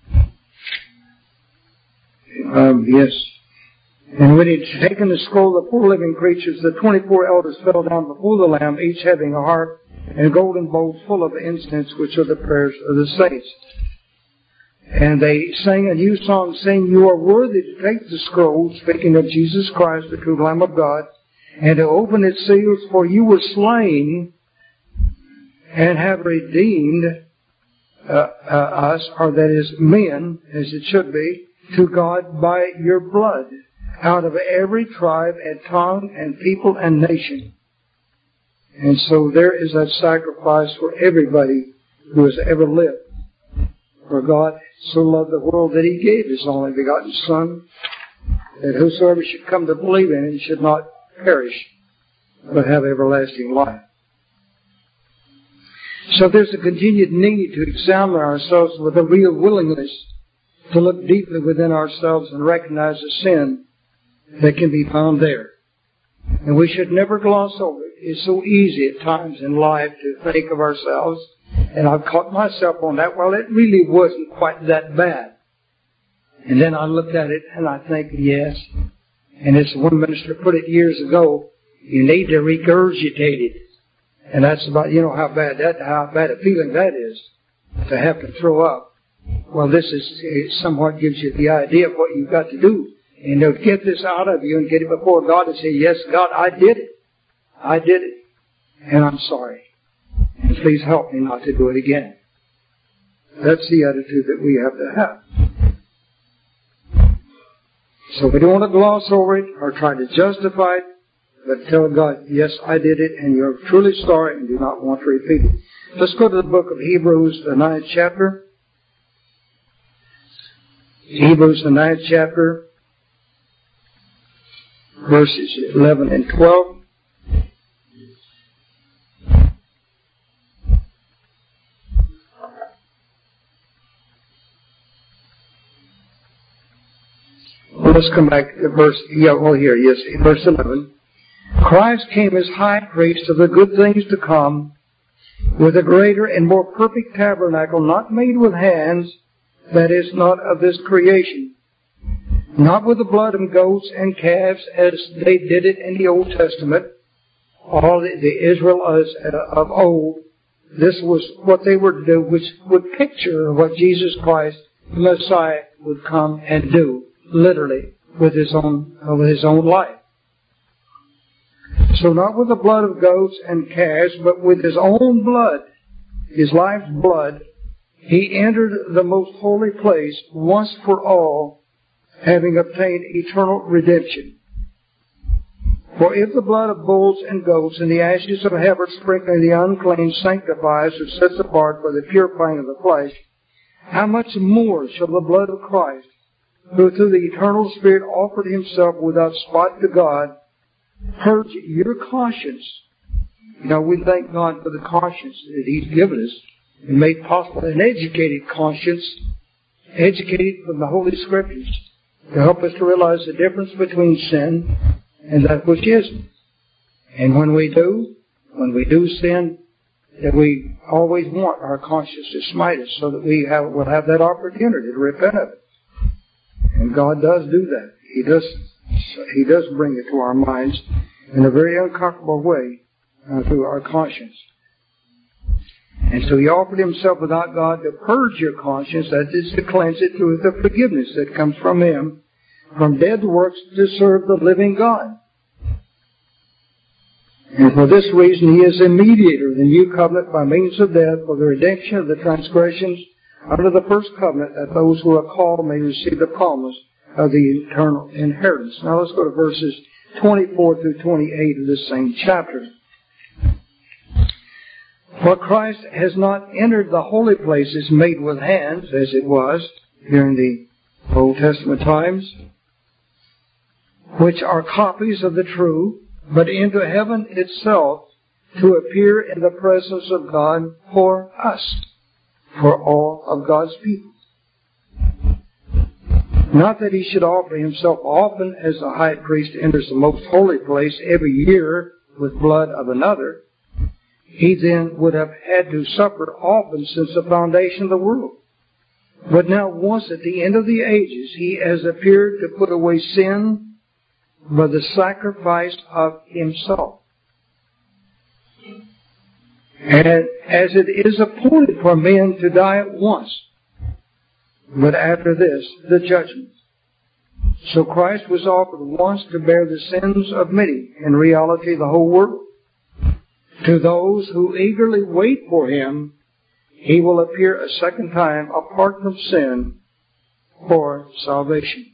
Um, yes. And when He had taken the scroll, the four living creatures, the twenty-four elders fell down before the Lamb, each having a harp and golden bowls full of incense, which are the prayers of the saints. And they sang a new song, saying, you are worthy to take the scroll, speaking of Jesus Christ, the true Lamb of God, and to open its seals, for you were slain and have redeemed uh, uh, us, or that is men, as it should be, to God by your blood, out of every tribe and tongue and people and nation. And so there is that sacrifice for everybody who has ever lived. For God so loved the world that He gave His only begotten Son, that whosoever should come to believe in Him should not perish, but have everlasting life. So there's a continued need to examine ourselves with a real willingness to look deeply within ourselves and recognize the sin that can be found there. And we should never gloss over it. It's so easy at times in life to think of ourselves, and I've caught myself on that, well, it really wasn't quite that bad. And then I looked at it and I think, yes. And as one minister put it years ago, you need to regurgitate it. And that's about, you know, how bad that, how bad a feeling that is, to have to throw up. Well, this is, it somewhat gives you the idea of what you've got to do. And to get this out of you and get it before God and say, yes, God, I did it. I did it. And I'm sorry. And please help me not to do it again. That's the attitude that we have to have. So we don't want to gloss over it or try to justify it, but tell God, yes, I did it, and you're truly sorry and do not want to repeat it. Let's go to the book of Hebrews, the ninth chapter. Hebrews, the ninth chapter, verses eleven and twelve. Well, let's come back to verse, yeah, well here, yes, verse eleven. Christ came as high priest of the good things to come, with a greater and more perfect tabernacle, not made with hands, that is not of this creation, not with the blood of goats and calves as they did it in the Old Testament, all the, the Israelites of old. This was what they were to do, which would picture what Jesus Christ, the Messiah, would come and do, literally, with his own, uh, with his own life. So not with the blood of goats and calves, but with his own blood, his life's blood, he entered the most holy place once for all, having obtained eternal redemption. For if the blood of bulls and goats and the ashes of heifer sprinkling the unclean sanctifies or sets apart for the purifying of the flesh, how much more shall the blood of Christ, who through the eternal Spirit offered himself without spot to God, purge your conscience? You know, we thank God for the conscience that he's given us and made possible an educated conscience, educated from the Holy Scriptures, to help us to realize the difference between sin and that which isn't. And when we do, when we do sin, that we always want our conscience to smite us so that we have, will have that opportunity to repent of it. And God does do that. He does, He does bring it to our minds in a very uncomfortable way uh, through our conscience. And so He offered Himself without God to purge your conscience, that is to cleanse it through the forgiveness that comes from Him, from dead works to serve the living God. And for this reason He is a mediator of the new covenant by means of death for the redemption of the transgressions under the first covenant, that those who are called may receive the promise of the eternal inheritance. Now let's go to verses twenty-four through twenty-eight of this same chapter. For Christ has not entered the holy places made with hands, as it was during the Old Testament times, which are copies of the true, but into heaven itself, to appear in the presence of God for us, for all of God's people. Not that He should offer Himself often, as the high priest enters the most holy place every year with blood of another. He then would have had to suffer often since the foundation of the world. But now once at the end of the ages, He has appeared to put away sin by the sacrifice of Himself. And as it is appointed for men to die at once, but after this, the judgment. So Christ was offered once to bear the sins of many, in reality the whole world. To those who eagerly wait for Him, He will appear a second time apart from sin for salvation.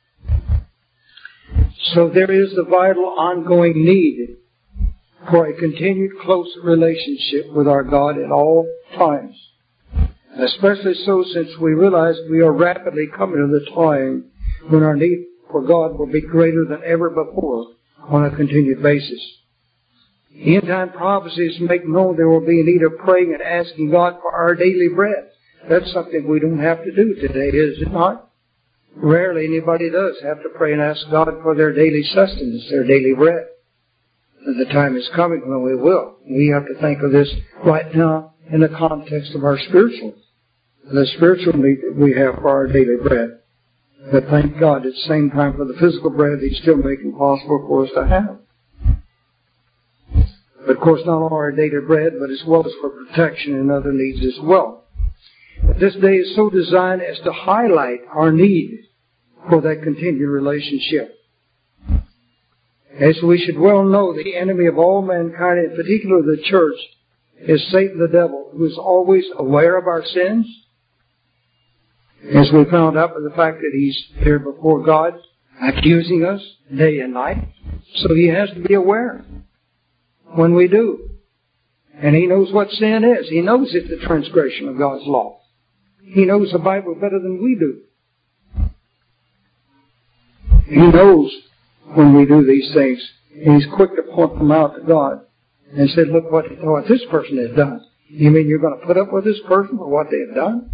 So there is the vital ongoing need for a continued close relationship with our God at all times. Especially so since we realize we are rapidly coming to the time when our need for God will be greater than ever before on a continued basis. End-time prophecies make known there will be a need of praying and asking God for our daily bread. That's something we don't have to do today, is it not? Rarely anybody does have to pray and ask God for their daily sustenance, their daily bread. And the time is coming when we will. We have to think of this right now in the context of our spiritual, the spiritual need that we have for our daily bread. But thank God at the same time for the physical bread He's still making possible for us to have. But of course not only our daily bread, but as well as for protection and other needs as well. But this day is so designed as to highlight our need for that continued relationship. As we should well know, the enemy of all mankind, in particular the church, is Satan the devil, who is always aware of our sins. As we found out by the fact that he's here before God, accusing us day and night. So he has to be aware when we do. And he knows what sin is. He knows it's the transgression of God's law. He knows the Bible better than we do. He knows when we do these things. And He's quick to point them out to God and say, look what, what this person has done. You mean you're going to put up with this person for what they have done?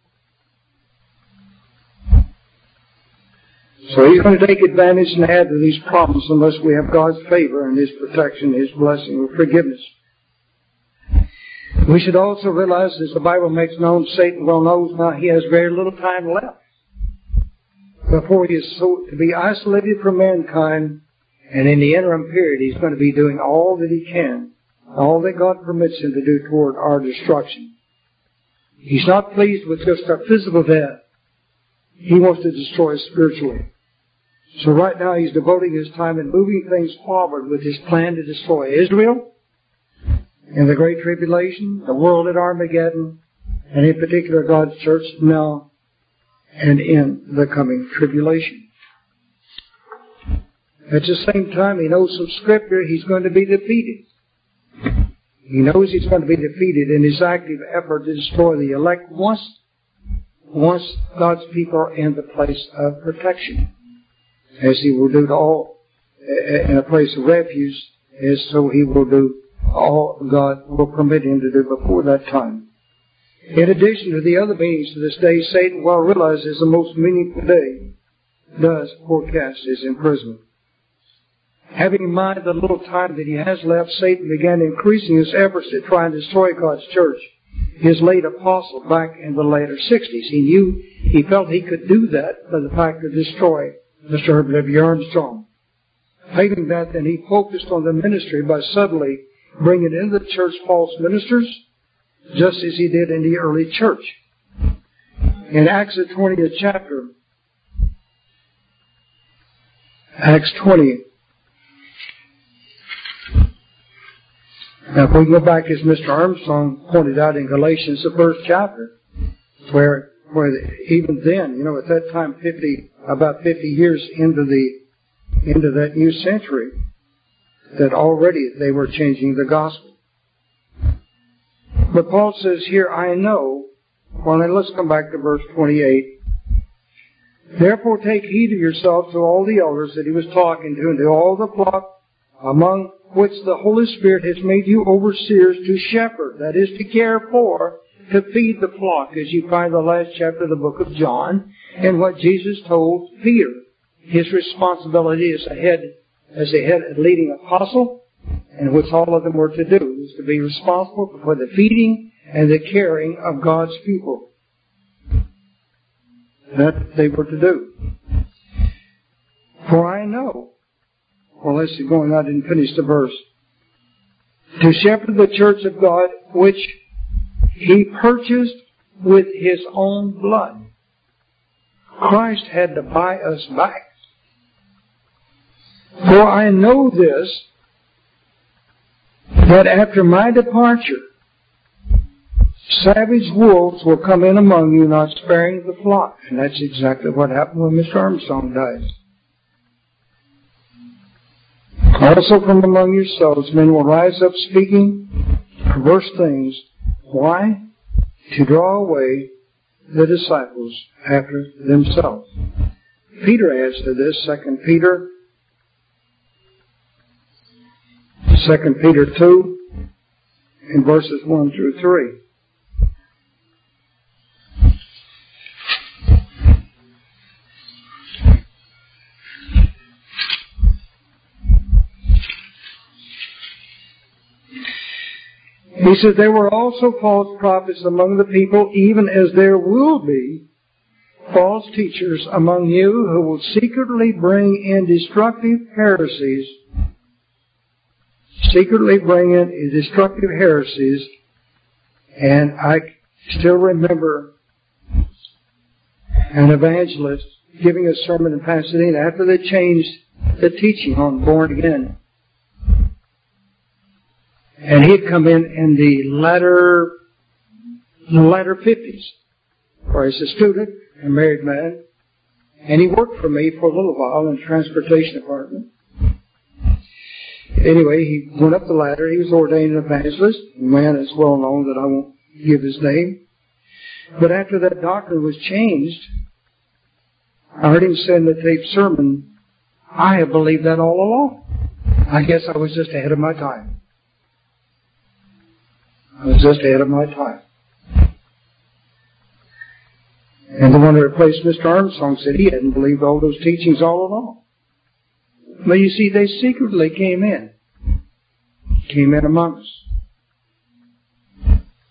So He's going to take advantage and add to these problems unless we have God's favor and His protection, His blessing, and forgiveness. We should also realize, as the Bible makes known, Satan well knows now he has very little time left before he is so to be isolated from mankind, and in the interim period he's going to be doing all that he can, all that God permits him to do toward our destruction. He's not pleased with just our physical death. He wants to destroy us spiritually. So right now he's devoting his time in moving things forward with his plan to destroy Israel in the Great Tribulation, the world at Armageddon, and in particular God's church now and in the coming tribulation. At the same time, he knows from Scripture he's going to be defeated. He knows he's going to be defeated in his active effort to destroy the elect once, once God's people are in the place of protection, as he will do to all in a place of refuge, as so he will do all God will permit him to do before that time. In addition to the other meanings of this day, Satan, well realized as the most meaningful day, does forecast his imprisonment. Having in mind the little time that he has left, Satan began increasing his efforts to try and destroy God's church, his late apostle, back in the later sixties. He knew, he felt he could do that by the fact to destroy Mister Herbert W. Armstrong. Failing that, then he focused on the ministry by subtly bringing into the church false ministers, just as he did in the early church. In Acts the twentieth chapter, Acts twenty, now if we go back, as Mister Armstrong pointed out in Galatians, the first chapter, where where even then, you know, at that time, fifty about fifty years into the into that new century, that already they were changing the gospel. But Paul says here, I know, well, then let's come back to verse twenty-eight. Therefore take heed of yourselves to all the elders that he was talking to, and to all the flock among which the Holy Spirit has made you overseers to shepherd, that is, to care for, to feed the flock, as you find the last chapter of the book of John, and what Jesus told Peter. His responsibility as a head, as a head leading apostle, and which all of them were to do, was to be responsible for the feeding and the caring of God's people. That they were to do. For I know, well, let's see, going, I didn't finish the verse. To shepherd the church of God, which he purchased with his own blood. Christ had to buy us back. For I know this, that after my departure, savage wolves will come in among you, not sparing the flock. And that's exactly what happened when Mister Armstrong died. Also from among yourselves, men will rise up speaking perverse things. Why? To draw away the disciples after themselves. Peter adds to this, Second Peter, Second Peter two, in verses one through three. He said, there were also false prophets among the people, even as there will be false teachers among you who will secretly bring in destructive heresies, secretly bring in destructive heresies. And I still remember an evangelist giving a sermon in Pasadena after they changed the teaching on born again. And he'd come in in the latter, the latter fifties, where he's a student, a married man, and he worked for me for a little while in the transportation department. Anyway, he went up the ladder. He was ordained an evangelist, a man that's well known that I won't give his name. But after that doctrine was changed, I heard him say in the taped sermon, I have believed that all along. I guess I was just ahead of my time. I was just ahead of my time. And the one that replaced Mister Armstrong said he hadn't believed all those teachings all along. But you see, they secretly came in. Came in among us.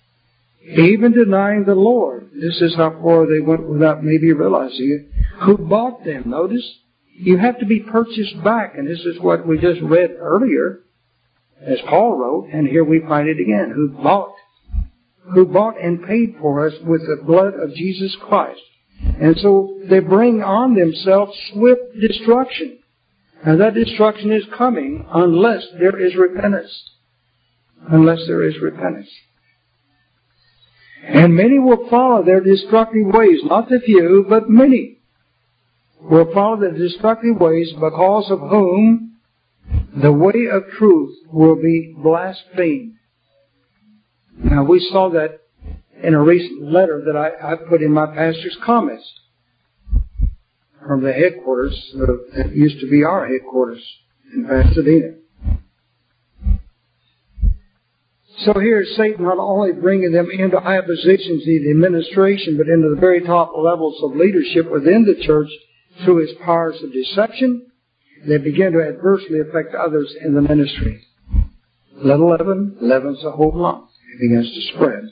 even denying the Lord. This is how far they went without maybe realizing it. Who bought them? Notice, you have to be purchased back, and this is what we just read earlier, as Paul wrote, and here we find it again. Who bought? Who bought and paid for us with the blood of Jesus Christ. And so they bring on themselves swift destruction. And that destruction is coming unless there is repentance. Unless there is repentance. And many will follow their destructive ways. Not the few, but many will follow their destructive ways, because of whom the way of truth will be blasphemed. Now, we saw that in a recent letter that I, I put in my pastor's comments from the headquarters uh, that used to be our headquarters in Pasadena. So here is Satan not only bringing them into high positions in the administration, but into the very top levels of leadership within the church through his powers of deception. They begin to adversely affect others in the ministry. Little leaven leavens the whole lump. It begins to spread.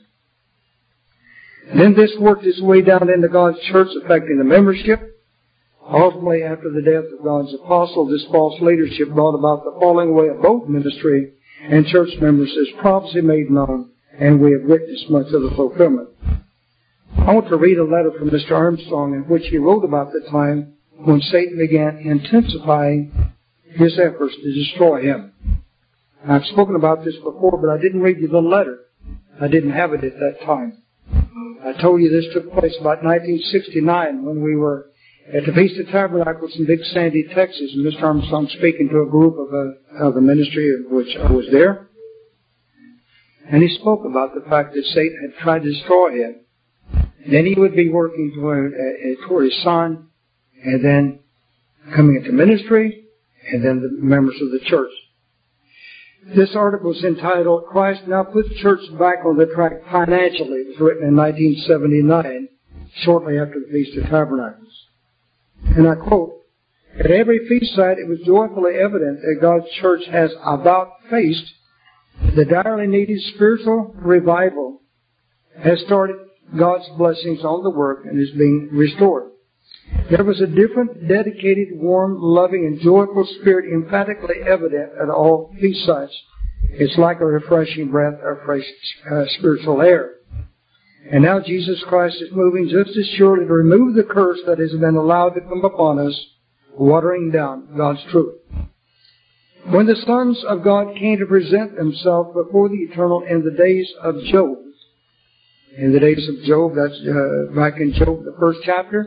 And then this worked its way down into God's church, affecting the membership. Ultimately, after the death of God's apostle, this false leadership brought about the falling away of both ministry and church members, as prophecy made known, and we have witnessed much of the fulfillment. I want to read a letter from Mister Armstrong in which he wrote about the time when Satan began intensifying his efforts to destroy him. I've spoken about this before, but I didn't read you the letter. I didn't have it at that time. I told you this took place about nineteen sixty-nine when we were at the Feast of Tabernacles in Big Sandy, Texas, and Mister Armstrong speaking to a group of, a, of the ministry of which I was there. And he spoke about the fact that Satan had tried to destroy him. And then he would be working toward, uh, toward his son, and then coming into ministry, and then the members of the church. This article is entitled, Christ Now Puts Church Back on the Track Financially. It was written in nineteen seventy-nine, shortly after the Feast of Tabernacles. And I quote, At every feast site it was joyfully evident that God's church has about faced the direly needed spiritual revival, has started God's blessings on the work, and is being restored. There was a different, dedicated, warm, loving, and joyful spirit emphatically evident at all feast sites. It's like a refreshing breath of fresh uh, spiritual air. And now Jesus Christ is moving just as surely to remove the curse that has been allowed to come upon us, watering down God's truth. When the sons of God came to present themselves before the eternal in the days of Job, in the days of Job, that's uh, back in Job, the first chapter,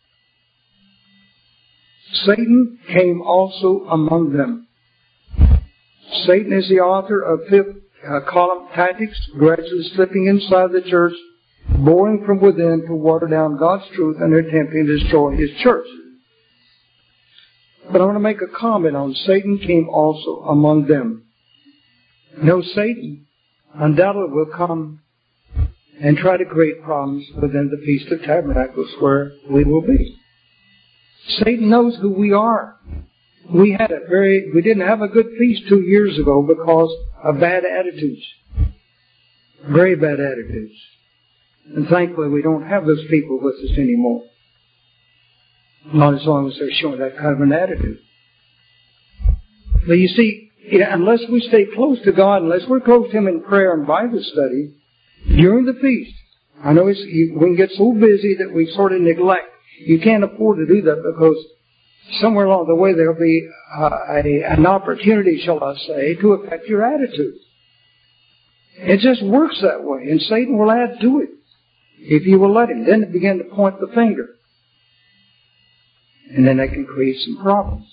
Satan came also among them. Satan is the author of fifth uh, column tactics, gradually slipping inside the church, boring from within to water down God's truth and attempting to destroy His church. But I want to make a comment on Satan came also among them. No, Satan undoubtedly will come and try to create problems within the Feast of Tabernacles where we will be. Satan knows who we are. We had a very, we didn't have a good feast two years ago because of bad attitudes. Very bad attitudes. And thankfully we don't have those people with us anymore. Not as long as they're showing that kind of an attitude. But you see, unless we stay close to God, unless we're close to Him in prayer and Bible study, during the feast, I know it's, we can get so busy that we sort of neglect. You can't afford to do that because somewhere along the way there will be uh, a, an opportunity, shall I say, to affect your attitude. It just works that way, and Satan will add to it if you will let him. Then it begin to point the finger. And then that can create some problems.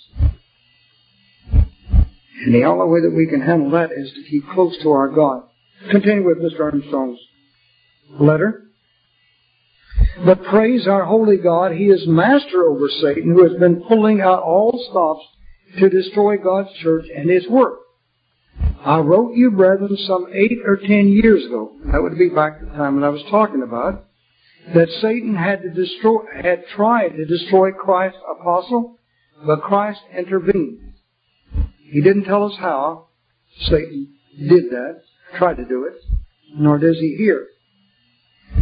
And the only way that we can handle that is to keep close to our God. Continue with Mister Armstrong's letter. But praise our holy God, He is master over Satan, who has been pulling out all stops to destroy God's church and His work. I wrote you, brethren, some eight or ten years ago, that would be back to the time that I was talking about, that Satan had to destroy, had tried to destroy Christ's apostle, but Christ intervened. He didn't tell us how Satan did that, tried to do it, nor does He here.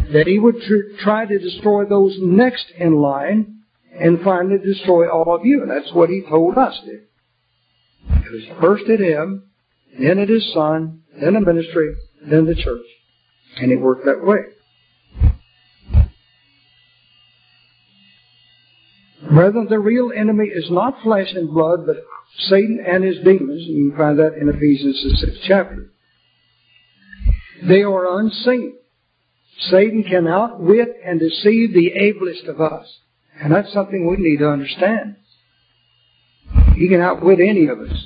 that he would tr- try to destroy those next in line and finally destroy all of you. And that's what he told us to. It was first at him, then at his son, then the ministry, then the church. And it worked that way. Brethren, the real enemy is not flesh and blood, but Satan and his demons. And you can find that in Ephesians, the sixth chapter. They are unseen. Satan can outwit and deceive the ablest of us. And that's something we need to understand. He can outwit any of us.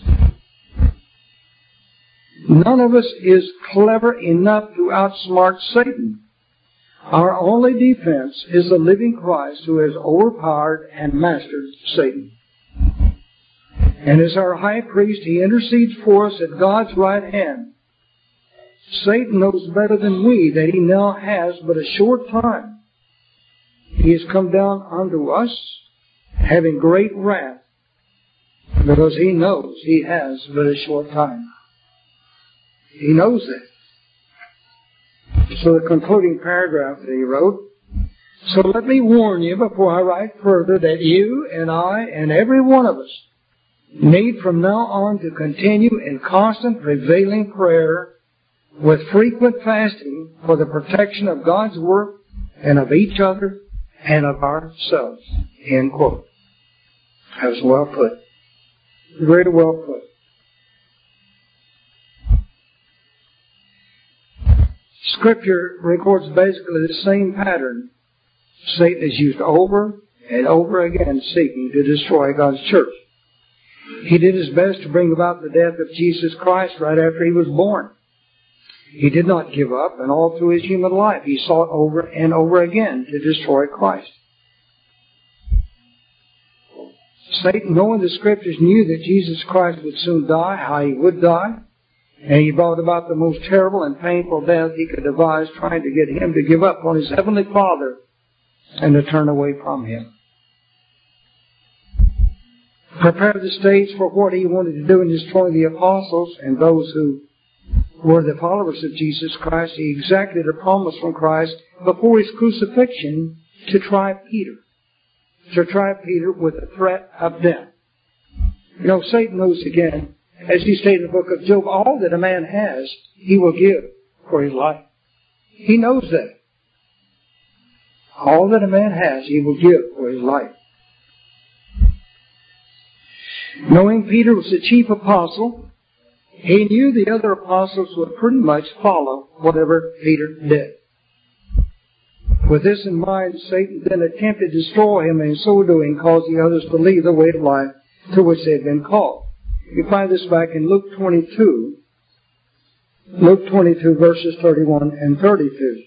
None of us is clever enough to outsmart Satan. Our only defense is the living Christ who has overpowered and mastered Satan. And as our high priest, he intercedes for us at God's right hand. Satan knows better than we that he now has but a short time. He has come down unto us, having great wrath, because he knows he has but a short time. He knows that. So the concluding paragraph that he wrote, so let me warn you before I write further that you and I and every one of us need from now on to continue in constant prevailing prayer with frequent fasting for the protection of God's work and of each other and of ourselves. End quote. That was well put. Very well put. Scripture records basically the same pattern. Satan is used over and over again seeking to destroy God's church. He did his best to bring about the death of Jesus Christ right after he was born. He did not give up, and all through his human life he sought over and over again to destroy Christ. Satan, knowing the Scriptures, knew that Jesus Christ would soon die, how he would die, and he brought about the most terrible and painful death he could devise, trying to get him to give up on his heavenly Father and to turn away from him. Prepare the stage for what he wanted to do in destroying the apostles and those who were the followers of Jesus Christ. He exacted a promise from Christ before his crucifixion to try Peter. To try Peter with a threat of death. You know, Satan knows again, as he stated in the book of Job, all that a man has, he will give for his life. He knows that. All that a man has, he will give for his life. Knowing Peter was the chief apostle, he knew the other apostles would pretty much follow whatever Peter did. With this in mind, Satan then attempted to destroy him, and in so doing caused the others to leave the way of life to which they had been called. You find this back in Luke twenty-two. Luke twenty-two, verses thirty-one and thirty-two.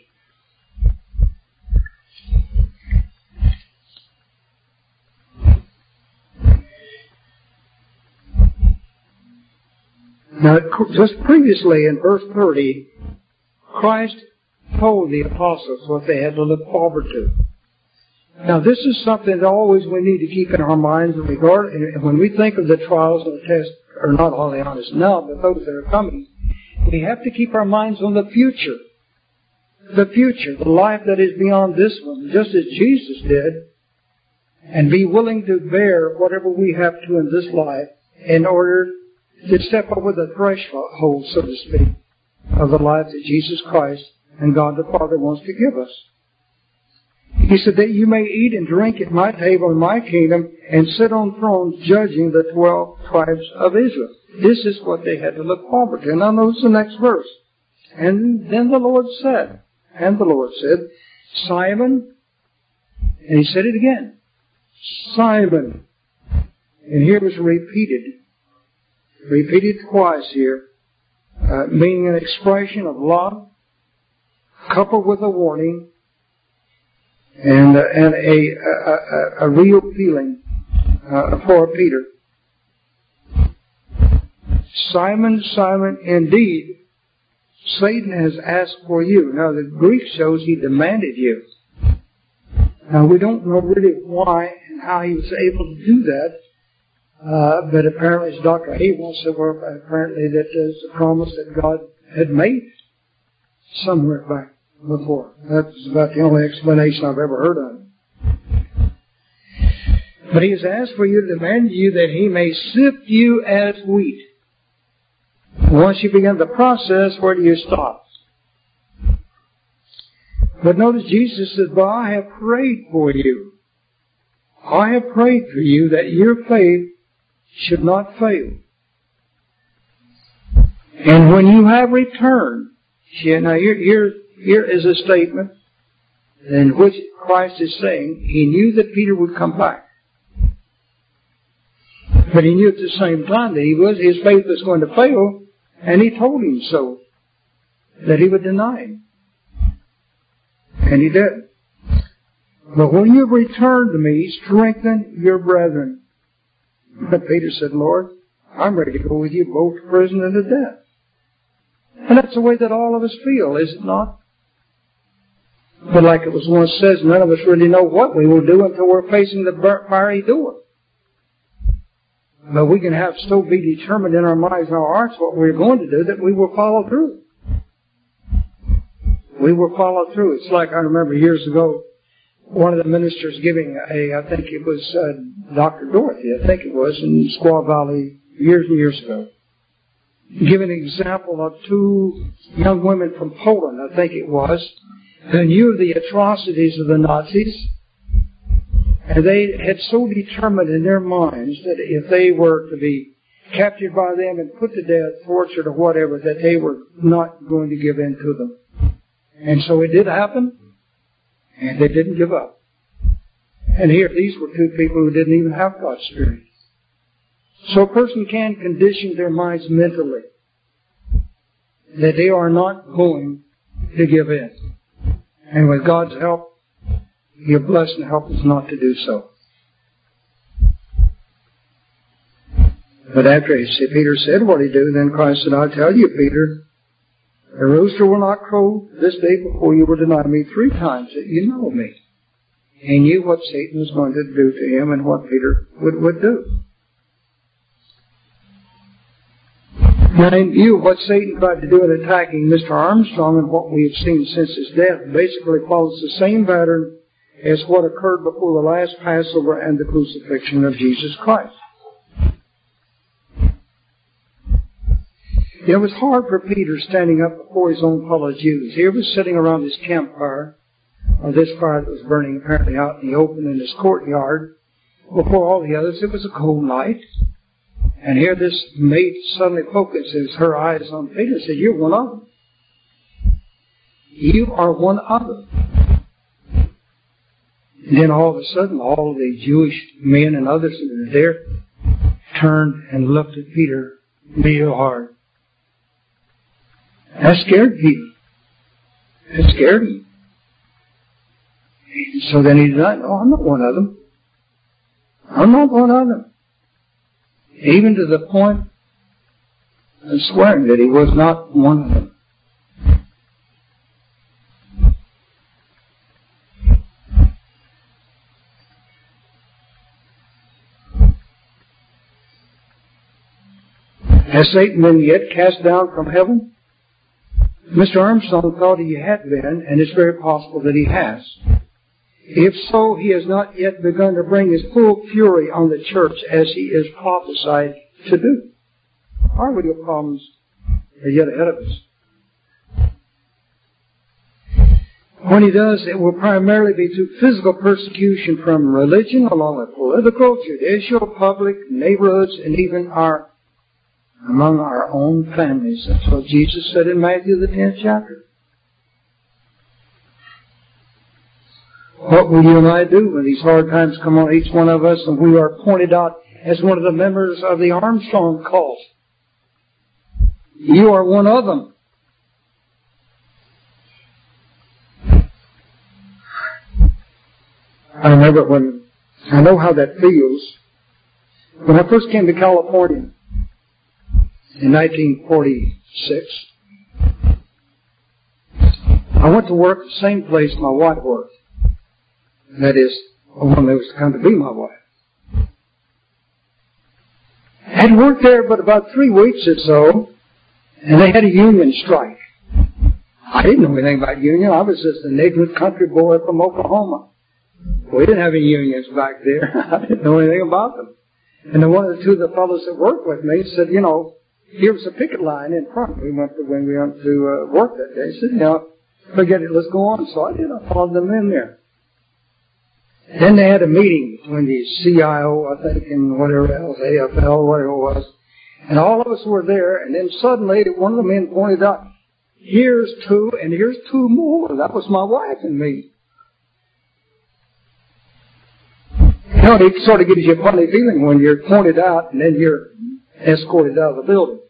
Now, just previously in verse thirty, Christ told the apostles what they had to look forward to. Now, this is something that always we need to keep in our minds in regard, and when we think of the trials and the tests, are not only on us now, but those that are coming, we have to keep our minds on the future. The future, the life that is beyond this one, just as Jesus did, and be willing to bear whatever we have to in this life in order to step over the threshold, so to speak, of the life that Jesus Christ and God the Father wants to give us. He said that you may eat and drink at my table in my kingdom and sit on thrones judging the twelve tribes of Israel. This is what they had to look forward to. Now notice the next verse. And then the Lord said, and the Lord said, Simon, and he said it again, Simon. And here it was repeated. Repeated twice here, uh, meaning an expression of love, coupled with a warning, and uh, and a, a, a, a real feeling uh, for Peter. Simon, Simon, indeed, Satan has asked for you. Now the Greek shows he demanded you. Now we don't know really why and how he was able to do that. Uh, but apparently, as Doctor Hay wants to work, apparently that is a promise that God had made somewhere back before. That's about the only explanation I've ever heard of it. But he has asked for you to demand you that he may sift you as wheat. Once you begin the process, where do you stop? But notice Jesus said, but I have prayed for you. I have prayed for you that your faith should not fail. And when you have returned, now here, here, here is a statement in which Christ is saying he knew that Peter would come back. But he knew at the same time that he was, his faith was going to fail, and he told him so, that he would deny him. And he did. But when you return to me, strengthen your brethren. But Peter said, Lord, I'm ready to go with you both to prison and to death. And that's the way that all of us feel, is it not? But like it was once said, none of us really know what we will do until we're facing the fiery door. But we can have so be determined in our minds and our hearts what we're going to do that we will follow through. We will follow through. It's like I remember years ago, one of the ministers giving a, I think it was uh, Doctor Dorothy, I think it was, in Squaw Valley years and years ago, giving an example of two young women from Poland, I think it was, who knew the atrocities of the Nazis. And they had so determined in their minds that if they were to be captured by them and put to death, tortured or whatever, that they were not going to give in to them. And so it did happen, and they didn't give up. And here, these were two people who didn't even have God's Spirit. So a person can condition their minds mentally that they are not going to give in. And with God's help, He'll bless and help us not to do so. But after Peter said what he do, then Christ said, I tell you, Peter, a rooster will not crow this day before you will deny me three times that you know me. He knew what Satan was going to do to him and what Peter would, would do. Now, in view of what Satan tried to do in attacking Mister Armstrong and what we have seen since his death, basically follows the same pattern as what occurred before the last Passover and the crucifixion of Jesus Christ. It was hard for Peter standing up before his own fellow Jews. Here he was sitting around his campfire, or this fire that was burning apparently out in the open in his courtyard, before all the others. It was a cold night. And here this maid suddenly focuses her eyes on Peter and said, you're one of them. You are one of them. And then all of a sudden, all the Jewish men and others that were there turned and looked at Peter real hard. That scared Peter. It scared him. So then he denied, oh, I'm not one of them. I'm not one of them. Even to the point of swearing that he was not one of them. Has Satan been yet cast down from heaven? Mister Armstrong thought he had been, and it's very possible that he has. If so, he has not yet begun to bring his full fury on the church as he is prophesied to do. Our real problems are yet ahead of us. When he does, it will primarily be through physical persecution from religion, along with political, judicial, public, neighborhoods, and even our among our own families. That's what Jesus said in Matthew the tenth chapter. What will you and I do when these hard times come on each one of us and we are pointed out as one of the members of the Armstrong cult? You are one of them. I remember when, I know how that feels. When I first came to California in nineteen forty-six, I went to work the same place my wife worked. That is, the one that was to come to be my wife. I had worked there but about three weeks or so, and they had a union strike. I didn't know anything about union. I was just an ignorant country boy from Oklahoma. We didn't have any unions back there. I didn't know anything about them. And then one of the two of the fellows that worked with me said, you know, here was a picket line in front. We went to, when we went to uh, work that day. He said, you know, forget it, let's go on. So I did. I followed them in there. Then they had a meeting between the C I O, I think, and whatever else, A F L, whatever it was. And all of us were there. And then suddenly one of the men pointed out, here's two, and here's two more. That was my wife and me. You know, it sort of gives you a funny feeling when you're pointed out and then you're escorted out of the building.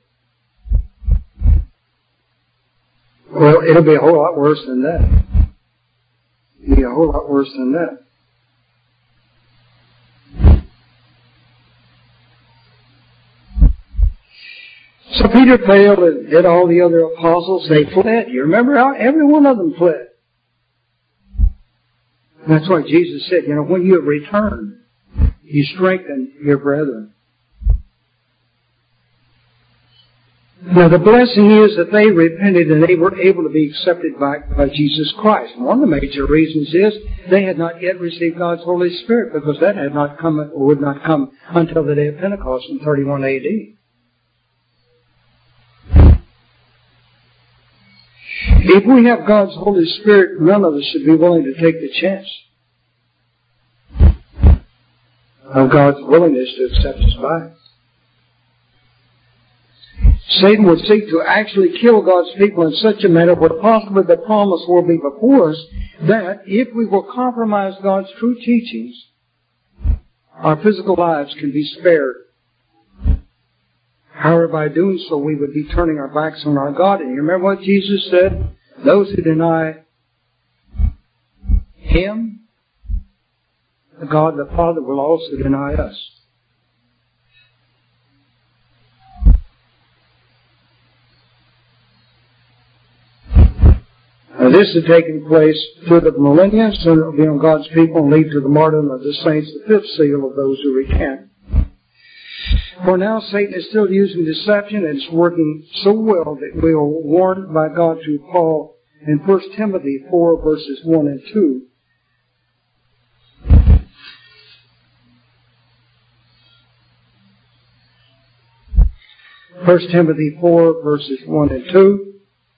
Well, it'll be a whole lot worse than that. It'll be a whole lot worse than that. So Peter failed and did all the other apostles. They fled. You remember how every one of them fled. That's why Jesus said, you know, when you have returned, you strengthen your brethren. Now the blessing is that they repented and they were able to be accepted back by Jesus Christ. And one of the major reasons is they had not yet received God's Holy Spirit, because that had not come or would not come until the day of Pentecost in thirty-one A D. If we have God's Holy Spirit, none of us should be willing to take the chance of God's willingness to accept us back. Satan would seek to actually kill God's people in such a manner where possibly the promise will be before us that if we will compromise God's true teachings, our physical lives can be spared. However, by doing so, we would be turning our backs on our God. And you remember what Jesus said? Those who deny Him, God the Father, will also deny us. Now, this has taken place through the millennia, so it will be on God's people and lead to the martyrdom of the saints, the fifth seal of those who recant. For now, Satan is still using deception, and it's working so well that we are warned by God through Paul in First Timothy four, verses one and two. First Timothy four, verses one and two.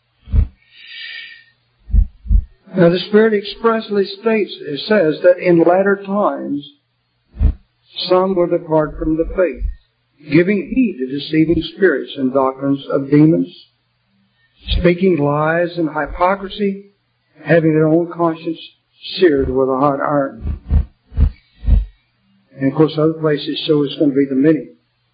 Now, the Spirit expressly states, it says that in latter times, some will depart from the faith, giving heed to deceiving spirits and doctrines of demons, speaking lies and hypocrisy, having their own conscience seared with a hot iron. And of course, other places show it's going to be the many.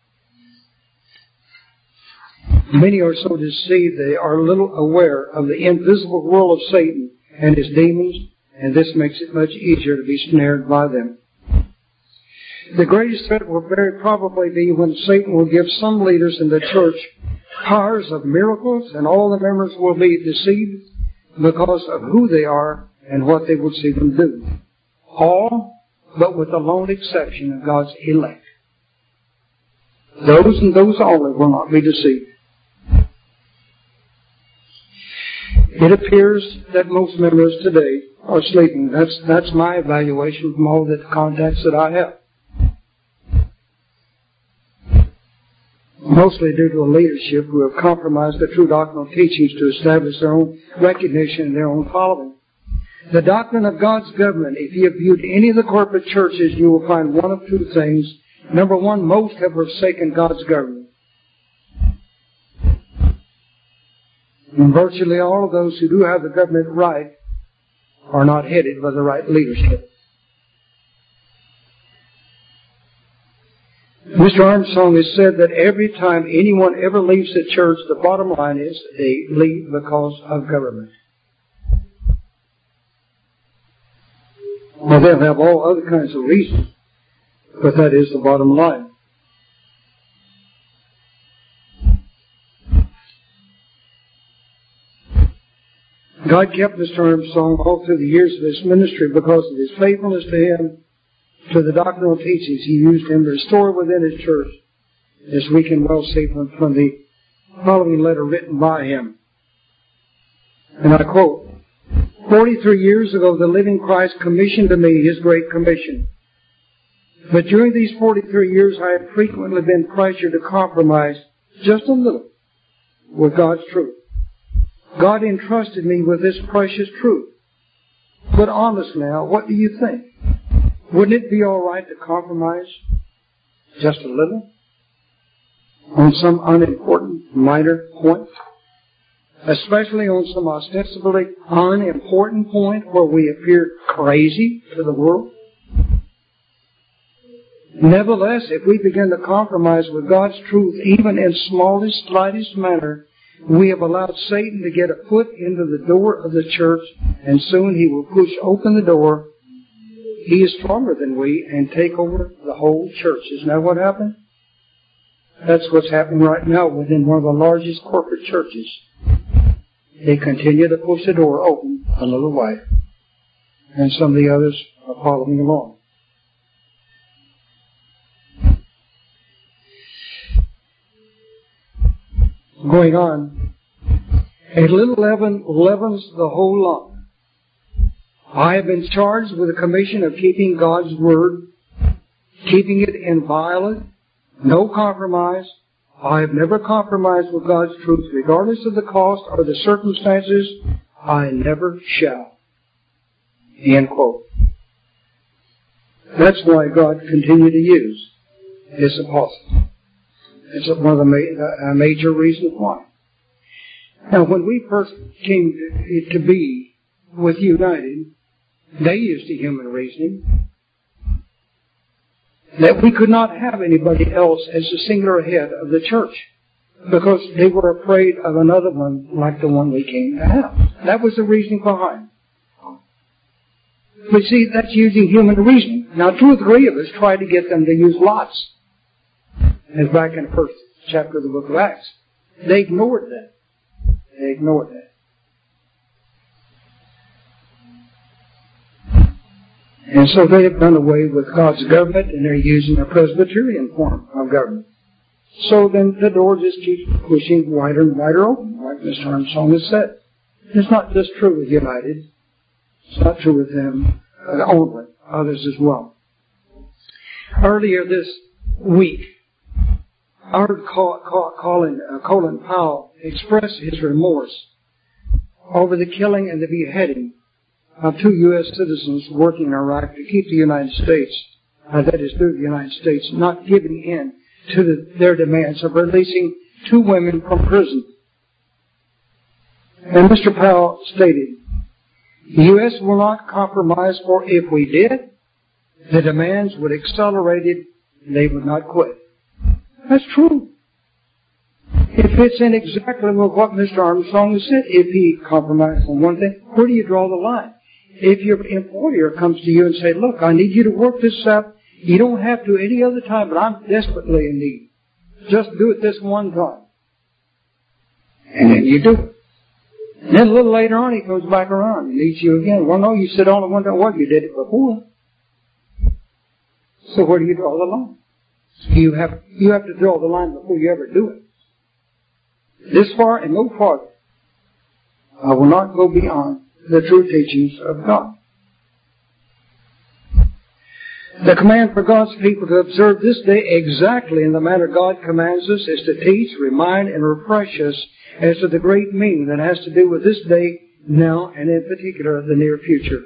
Many are so deceived they are little aware of the invisible world of Satan and his demons, and this makes it much easier to be snared by them. The greatest threat will very probably be when Satan will give some leaders in the church powers of miracles, and all the members will be deceived because of who they are and what they will see them do. All but with the lone exception of God's elect. Those and those only will not be deceived. It appears that most members today are sleeping. That's, that's my evaluation from all the contacts that I have. Mostly due to a leadership who have compromised the true doctrinal teachings to establish their own recognition and their own following. The doctrine of God's government, if you have viewed any of the corporate churches, you will find one of two things. Number one, most have forsaken God's government. And virtually all of those who do have the government right are not headed by the right leadership. Mister Armstrong has said that every time anyone ever leaves the church, the bottom line is they leave because of government. Well, they'll have all other kinds of reasons, but that is the bottom line. God kept Mister Armstrong all through the years of his ministry because of his faithfulness to Him, to the doctrinal teachings. He used him to restore within His church, as we can well see from, from the following letter written by him. And I quote, forty-three years ago, the living Christ commissioned to me His Great Commission. But during these forty-three years, I have frequently been pressured to compromise just a little with God's truth. God entrusted me with this precious truth. But honestly now, what do you think? Wouldn't it be all right to compromise just a little on some unimportant minor point? Especially on some ostensibly unimportant point where we appear crazy to the world? Nevertheless, if we begin to compromise with God's truth, even in smallest, slightest manner, we have allowed Satan to get a foot into the door of the church, and soon he will push open the door. He is stronger than we and take over the whole church. Isn't that what happened? That's what's happening right now within one of the largest corporate churches. They continue to push the door open a little way, and some of the others are following along. Going on, a little leaven leavens the whole lump. I have been charged with the commission of keeping God's Word, keeping it inviolate, no compromise. I have never compromised with God's truth, regardless of the cost or the circumstances. I never shall. End quote. That's why God continued to use His apostles. It's one of the ma- uh, major reasons why. Now, when we first came to, to be with United, they used the human reasoning that we could not have anybody else as the singular head of the church because they were afraid of another one like the one we came to have. That was the reasoning behind. But see, that's using human reasoning. Now, two or three of us tried to get them to use lots. As back in the first chapter of the book of Acts. They ignored that. They ignored that. And so they have done away with God's government and they're using a Presbyterian form of government. So then the door just keeps pushing wider and wider open, like Mister Armstrong has said. It's not just true with United. It's not true with them only, others as well. Earlier this week, I heard Colin, uh, Colin Powell express his remorse over the killing and the beheading of two U S citizens working in Iraq to keep the United States, uh, that is, through the United States, not giving in to the, their demands of releasing two women from prison. And Mister Powell stated, the U S will not compromise, for if we did, the demands would accelerate it and they would not quit. That's true. It fits in exactly with what Mister Armstrong has said. If he compromised on one thing, where do you draw the line? If your employer comes to you and says, look, I need you to work this out. You don't have to any other time, but I'm desperately in need. Just do it this one time. And then you do it. And then a little later on, he comes back around and needs you again. Well, no, you said only one time. Well, you did it before. So where do you draw the line? You have, you have to draw the line before you ever do it. This far and no farther. I will not go beyond the true teachings of God. The command for God's people to observe this day exactly in the manner God commands us is to teach, remind, and refresh us as to the great meaning that has to do with this day, now, and in particular, the near future.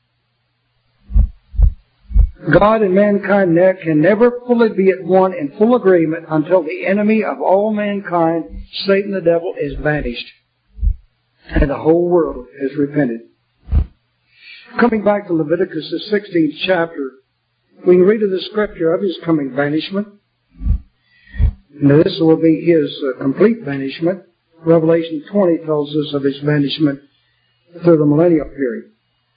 God and mankind can never fully be at one in full agreement until the enemy of all mankind, Satan the devil, is banished and the whole world has repented. Coming back to Leviticus, the sixteenth chapter, we can read of the scripture of His coming banishment. Now this will be His uh, complete banishment. Revelation twenty tells us of His banishment through the millennial period.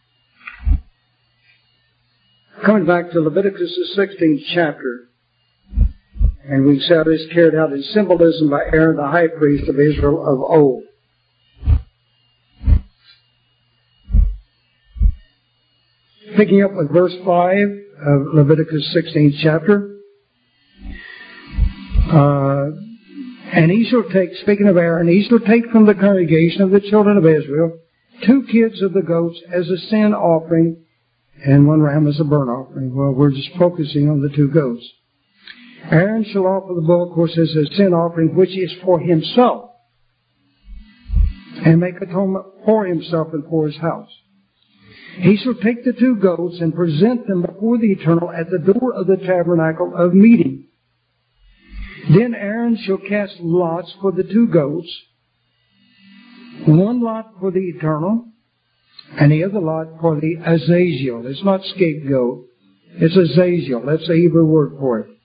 Coming back to Leviticus, the sixteenth chapter, and we see how this carried out in symbolism by Aaron, the high priest of Israel of old. Picking up with verse five of Leviticus sixteenth chapter, uh, And he shall take, speaking of Aaron, he shall take from the congregation of the children of Israel two kids of the goats as a sin offering, and one ram as a burnt offering. Well, we're just focusing on the two goats. Aaron shall offer the bull, of course, as a sin offering, which is for himself, and make atonement for himself and for his house. He shall take the two goats and present them before the Eternal at the door of the tabernacle of meeting. Then Aaron shall cast lots for the two goats, one lot for the Eternal, and the other lot for the Azazel. It's not scapegoat, it's Azazel. That's the Hebrew word for it.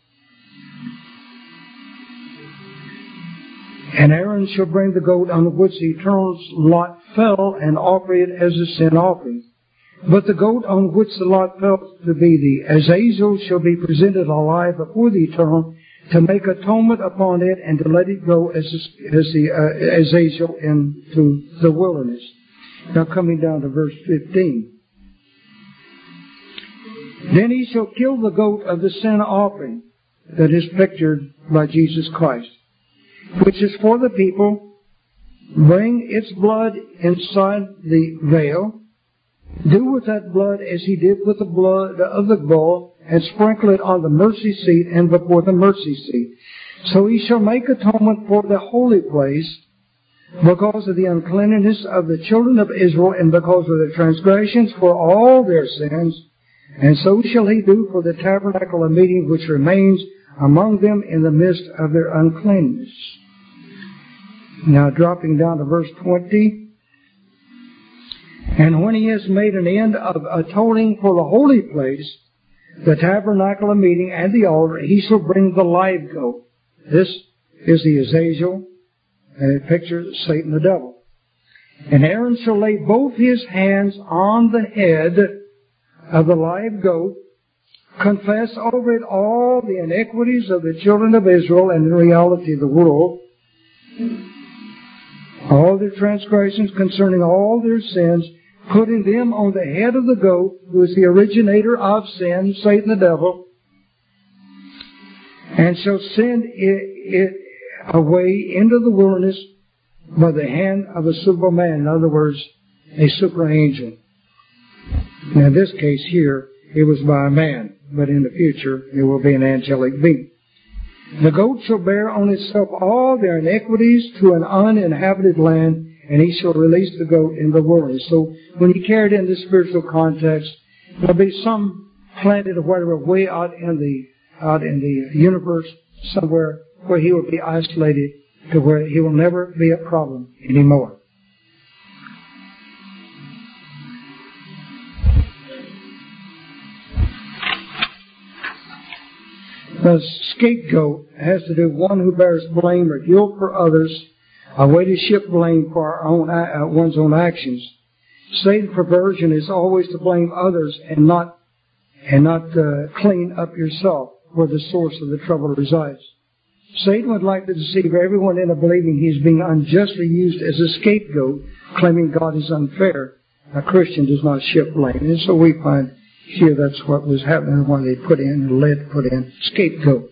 And Aaron shall bring the goat on which the Eternal's lot fell and offer it as a sin offering. But the goat on which the lot fell to be the Azazel shall be presented alive before the Eternal to make atonement upon it and to let it go as, as the uh, Azazel into the wilderness. Now coming down to verse fifteen. Then he shall kill the goat of the sin offering that is pictured by Jesus Christ, which is for the people. Bring its blood inside the veil. Do with that blood as he did with the blood of the bull, and sprinkle it on the mercy seat and before the mercy seat. So he shall make atonement for the holy place, because of the uncleanness of the children of Israel, and because of their transgressions for all their sins. And so shall he do for the tabernacle of meeting, which remains among them in the midst of their uncleanness. Now dropping down to verse twenty. And when he has made an end of atoning for the holy place, the tabernacle of meeting and the altar, he shall bring the live goat. This is the Azazel, and it pictures Satan the devil. And Aaron shall lay both his hands on the head of the live goat, confess over it all the iniquities of the children of Israel and in reality the world, all their transgressions concerning all their sins, putting them on the head of the goat, who is the originator of sin, Satan the devil, and shall send it, it away into the wilderness by the hand of a superman, in other words, a super angel. Now in this case here, it was by a man, but in the future it will be an angelic being. The goat shall bear on itself all their iniquities to an uninhabited land, and he shall release the goat in the wilderness. So when he carried in this spiritual context, there'll be some planet or whatever way out in the out in the universe somewhere where he will be isolated to where he will never be a problem anymore. The scapegoat has to do with one who bears blame or guilt for others, a way to shift blame for our own, uh, one's own actions. Satan's perversion is always to blame others and not and not uh, clean up yourself where the source of the trouble resides. Satan would like to deceive everyone into believing he is being unjustly used as a scapegoat, claiming God is unfair. A Christian does not shift blame. And so we find here that's what was happening when they put in, led put in, scapegoat.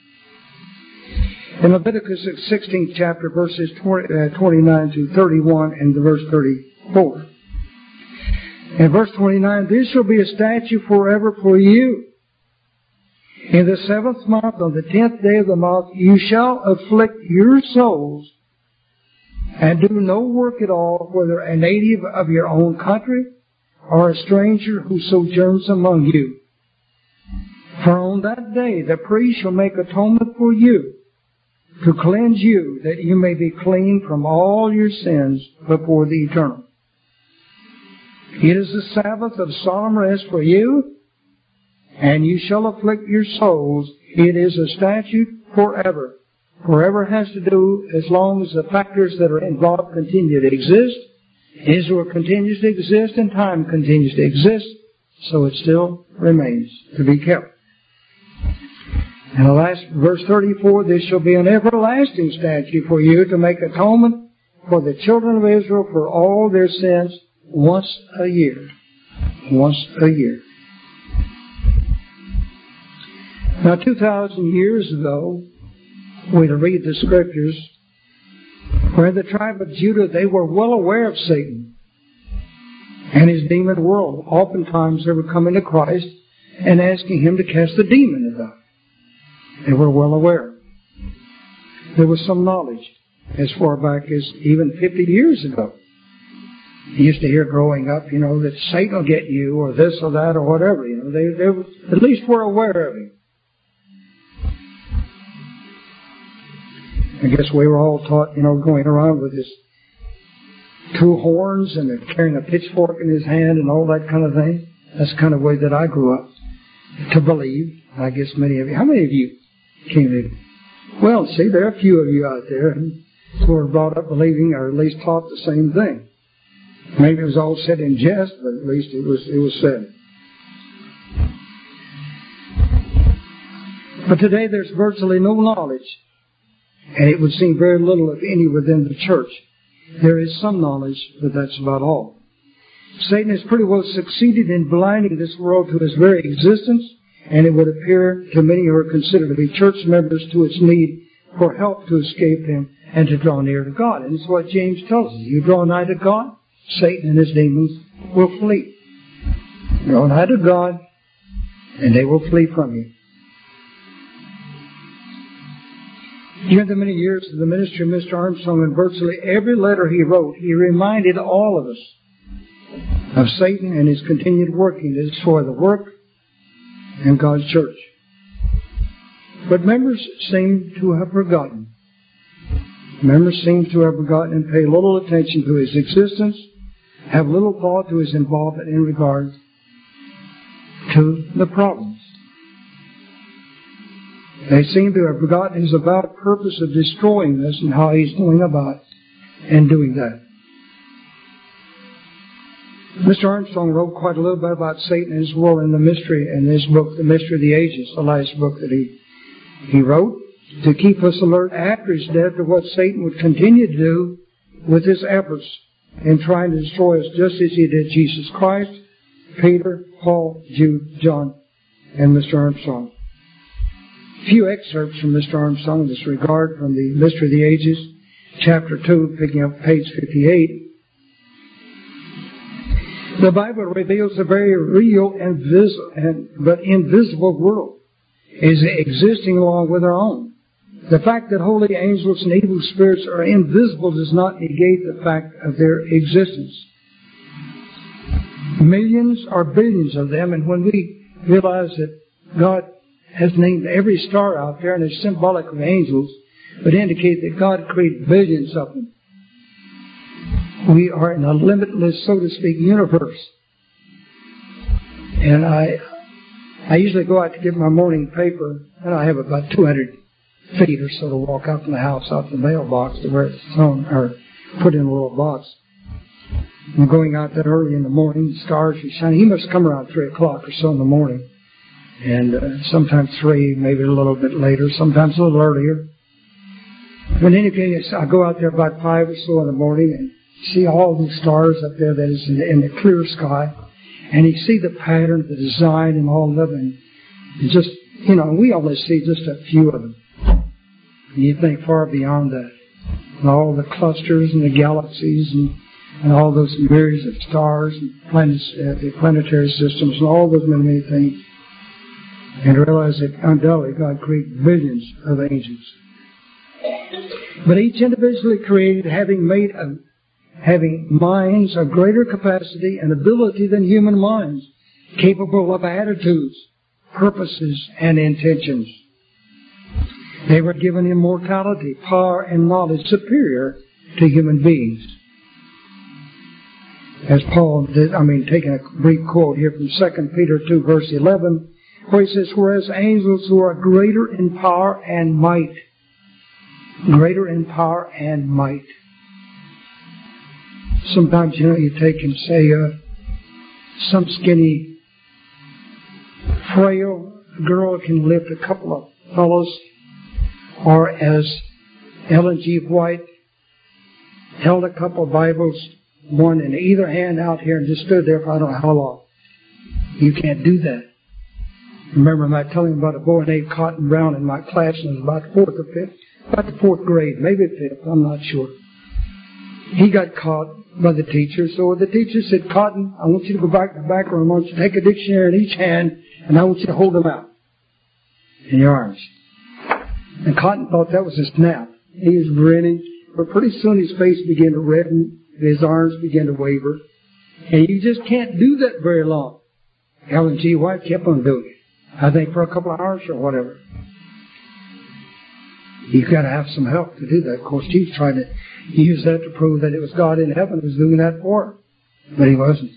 In Leviticus sixteenth chapter, verses twenty-nine to thirty-one and the verse thirty-four. In verse twenty-nine, this shall be a statute forever for you. In the seventh month, on the tenth day of the month, you shall afflict your souls and do no work at all, whether a native of your own country or a stranger who sojourns among you. For on that day the priest shall make atonement for you, to cleanse you, that you may be clean from all your sins before the Eternal. It is the Sabbath of solemn rest for you, and you shall afflict your souls. It is a statute forever. Forever has to do as long as the factors that are involved continue to exist. Israel continues to exist and time continues to exist, so it still remains to be kept. And the last verse thirty-four, this shall be an everlasting statute for you to make atonement for the children of Israel for all their sins once a year. Once a year. Now, two thousand years ago, we read the scriptures, For in the tribe of Judah they were well aware of Satan and his demon world. Oftentimes they would come into Christ and asking him to cast the demon out. They were well aware. There was some knowledge as far back as even fifty years ago. You used to hear growing up, you know, that Satan will get you or this or that or whatever. You know, they, they at least were aware of him. I guess we were all taught, you know, going around with his two horns and carrying a pitchfork in his hand and all that kind of thing. That's the kind of way that I grew up to believe. I guess many of you. How many of you came in? Well, see, there are a few of you out there who were brought up believing, or at least taught the same thing. Maybe it was all said in jest, but at least it was it was said. But today there's virtually no knowledge, and it would seem very little, if any, within the church. There is some knowledge, but that's about all. Satan has pretty well succeeded in blinding this world to its very existence, and it would appear to many who are considered to be church members to its need for help to escape him and to draw near to God. And it's what James tells us. You draw nigh to God, Satan and his demons will flee. Draw nigh to God, and they will flee from you. During the many years of the ministry of Mister Armstrong, in virtually every letter he wrote, he reminded all of us of Satan and his continued working. It is for the work in God's church. But members seem to have forgotten. Members seem to have forgotten and pay little attention to his existence, have little thought to his involvement in regard to the problems. They seem to have forgotten his avowed purpose of destroying this and how he's going about and doing that. Mister Armstrong wrote quite a little bit about Satan and his world in the mystery, in his book, The Mystery of the Ages, the last book that he, he wrote, to keep us alert after his death to what Satan would continue to do with his efforts in trying to destroy us, just as he did Jesus Christ, Peter, Paul, Jude, John, and Mister Armstrong. A few excerpts from Mister Armstrong in this regard from the Mystery of the Ages, chapter two, picking up page fifty-eight. The Bible reveals a very real and vis- and, but invisible world is existing along with our own. The fact that holy angels and evil spirits are invisible does not negate the fact of their existence. Millions or billions of them, and when we realize that God has named every star out there and is symbolic of angels, but indicate that God created billions of them. We are in a limitless, so to speak, universe. And I I usually go out to get my morning paper, and I have about two hundred feet or so to walk out from the house, out to the mailbox to where it's thrown, or put in a little box. I'm going out that early in the morning, the stars are shining. He must come around three o'clock or so in the morning. And uh, sometimes three, maybe a little bit later, sometimes a little earlier. But in any case, I go out there about five or so in the morning and see all the stars up there that is in the, in the clear sky. And you see the pattern, the design, and all of them. And just, you know, we only see just a few of them. And you think far beyond that. And all the clusters and the galaxies and, and all those myriads of stars and planets, uh, the planetary systems and all those many, many things. And realize that undoubtedly God created billions of angels. But each individually created, having made a, having minds of greater capacity and ability than human minds, capable of attitudes, purposes, and intentions. They were given immortality, power, and knowledge superior to human beings. As Paul did, I mean, taking a brief quote here from Second Peter two, verse eleven, where he says, whereas angels who are greater in power and might, greater in power and might. Sometimes, you know, you take and say, uh, some skinny, frail girl can lift a couple of fellows, or as Ellen G. White held a couple of Bibles, one in either hand out here, and just stood there for I don't know how long. You can't do that. Remember my telling you about a boy named Cotton Brown in my class, and it was about fourth or fifth, about the fourth grade, maybe fifth, I'm not sure. he got caught by the teacher. So the teacher said, Cotton, I want you to go back to the back room. I want you to take a dictionary in each hand, and I want you to hold them out in your arms. And Cotton thought that was a snap. He was grinning, but pretty soon his face began to redden, his arms began to waver. And you just can't do that very long. Ellen G. White kept on doing it. I think for a couple of hours or whatever. You've got to have some help to do that. Of course, she's trying to use that to prove that it was God in heaven who was doing that for her. But he wasn't.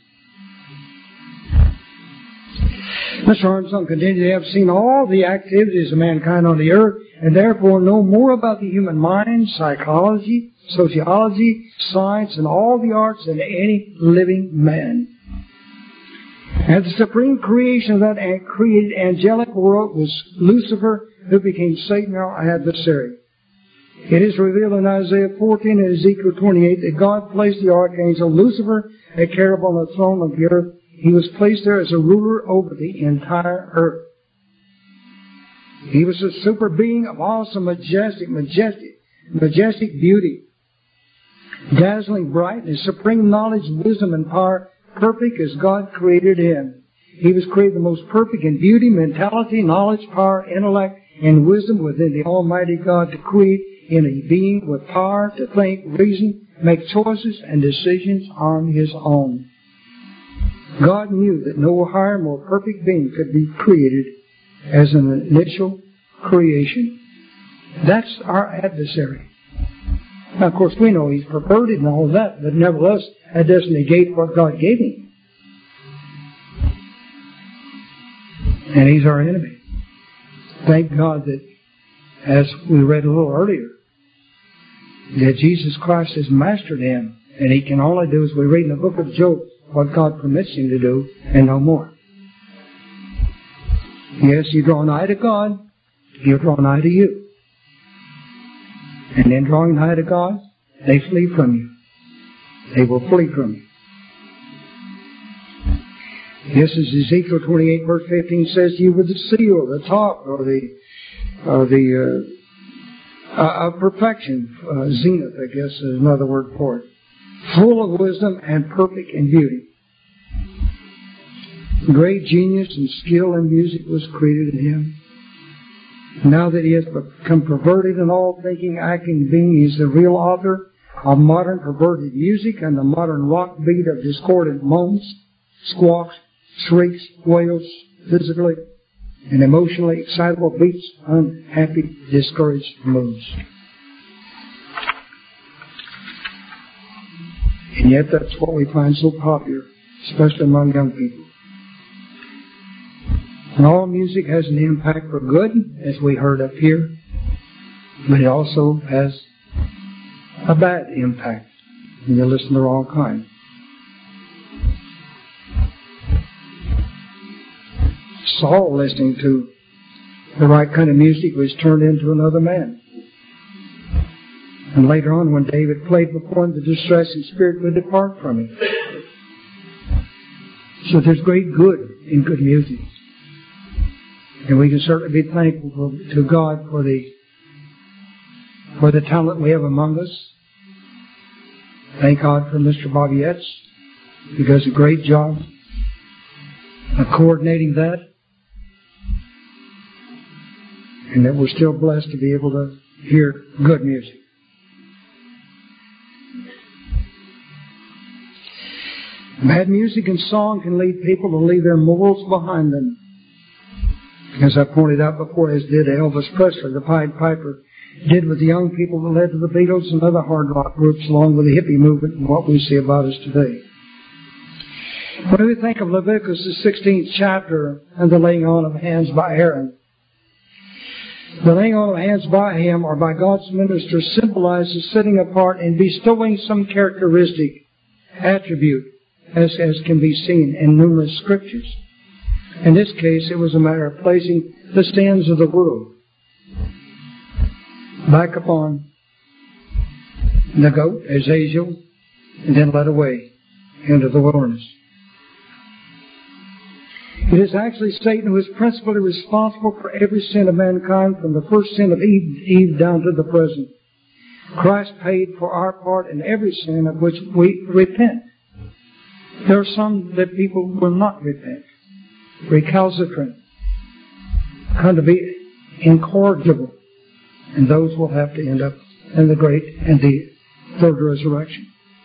Mister Armstrong continued, they have seen all the activities of mankind on the earth, and therefore know more about the human mind, psychology, sociology, science, and all the arts than any living man. And the supreme creation of that created angelic world was Lucifer, who became Satan, our adversary. It is revealed in Isaiah fourteen and Ezekiel twenty-eight that God placed the archangel Lucifer at cherub on the throne of the earth. He was placed there as a ruler over the entire earth. He was a super being of awesome, majestic, majestic, majestic beauty, dazzling brightness, supreme knowledge, wisdom, and power, perfect as God created him. He was created the most perfect in beauty, mentality, knowledge, power, intellect, and wisdom within the Almighty God to create in a being with power to think, reason, make choices and decisions on his own. God knew that no higher, more perfect being could be created as an initial creation. That's our adversary. Now, of course, we know he's perverted and all of that, but nevertheless, that doesn't negate what God gave him. And he's our enemy. Thank God that, as we read a little earlier, that Jesus Christ has mastered him, and he can only do, as we read in the book of Job, what God permits him to do, and no more. Yes, you draw nigh to God, he'll draw nigh to you. And in drawing nigh to God, they flee from you. They will flee from you. Yes, as Ezekiel twenty-eight verse fifteen says, you were the seal, the top, or the, or the, uh, uh, of perfection, uh, zenith, I guess is another word for it. Full of wisdom and perfect in beauty. Great genius and skill in music was created in him. Now that he has become perverted in all thinking, acting, being, he is the real author of modern perverted music and the modern rock beat of discordant moans, squawks, shrieks, wails, physically and emotionally excitable beats, unhappy, discouraged moods. And yet that's what we find so popular, especially among young people. And all music has an impact for good, as we heard up here, but it also has a bad impact when you listen to the wrong kind. Saul, listening to the right kind of music, was turned into another man. And later on, when David played before him, the distressing spirit would depart from him. So there's great good in good music. And we can certainly be thankful for, to God for the for the talent we have among us. Thank God for Mister Bobby Etz. He does a great job of coordinating that. And that we're still blessed to be able to hear good music. Bad music and song can lead people to leave their morals behind them. As I pointed out before, as did Elvis Presley, the Pied Piper, did with the young people that led to the Beatles and other hard rock groups, along with the hippie movement and what we see about us today. When we think of Leviticus, the sixteenth chapter, and the laying on of hands by Aaron, the laying on of hands by him or by God's minister symbolizes setting apart and bestowing some characteristic, attribute, as, as can be seen in numerous scriptures. In this case, it was a matter of placing the sins of the world back upon the goat, Azazel, and then led away into the wilderness. It is actually Satan who is principally responsible for every sin of mankind, from the first sin of Eve, Eve down to the present. Christ paid for our part in every sin of which we repent. There are some that people will not repent, recalcitrant, kind of be incorrigible, and those will have to end up in the great and the third resurrection.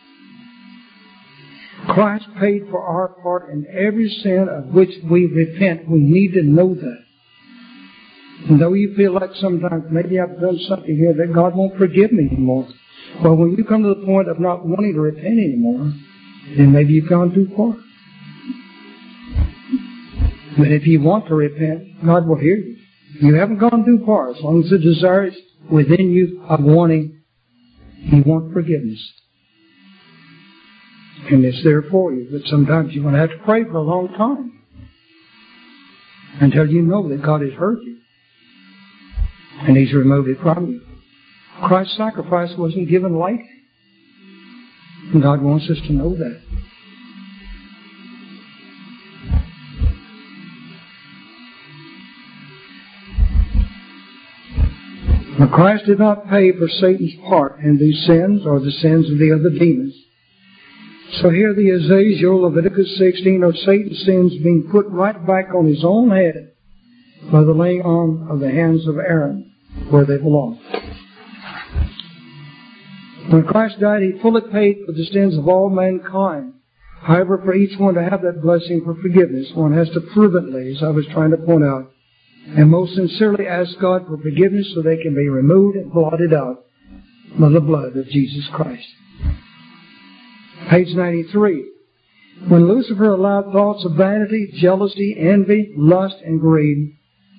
Christ paid for our part in every sin of which we repent. We need to know that. And though you feel like sometimes maybe I've done something here that God won't forgive me anymore, well, when you come to the point of not wanting to repent anymore, then maybe you've gone too far. But if you want to repent, God will hear you. You haven't gone too far. As long as the desire is within you of wanting, you want forgiveness. And it's there for you. But sometimes you're going to have to pray for a long time until you know that God has heard you and He's removed it from you. Christ's sacrifice wasn't given lightly. And God wants us to know that. But Christ did not pay for Satan's part in these sins or the sins of the other demons. So here the Azazel, Leviticus sixteen, of Satan's sins being put right back on his own head by the laying on of the hands of Aaron where they belong. When Christ died, He fully paid for the sins of all mankind. However, for each one to have that blessing for forgiveness, one has to fervently, as I was trying to point out, and most sincerely ask God for forgiveness so they can be removed and blotted out by the blood of Jesus Christ. Page ninety-three. When Lucifer allowed thoughts of vanity, jealousy, envy, lust, and greed,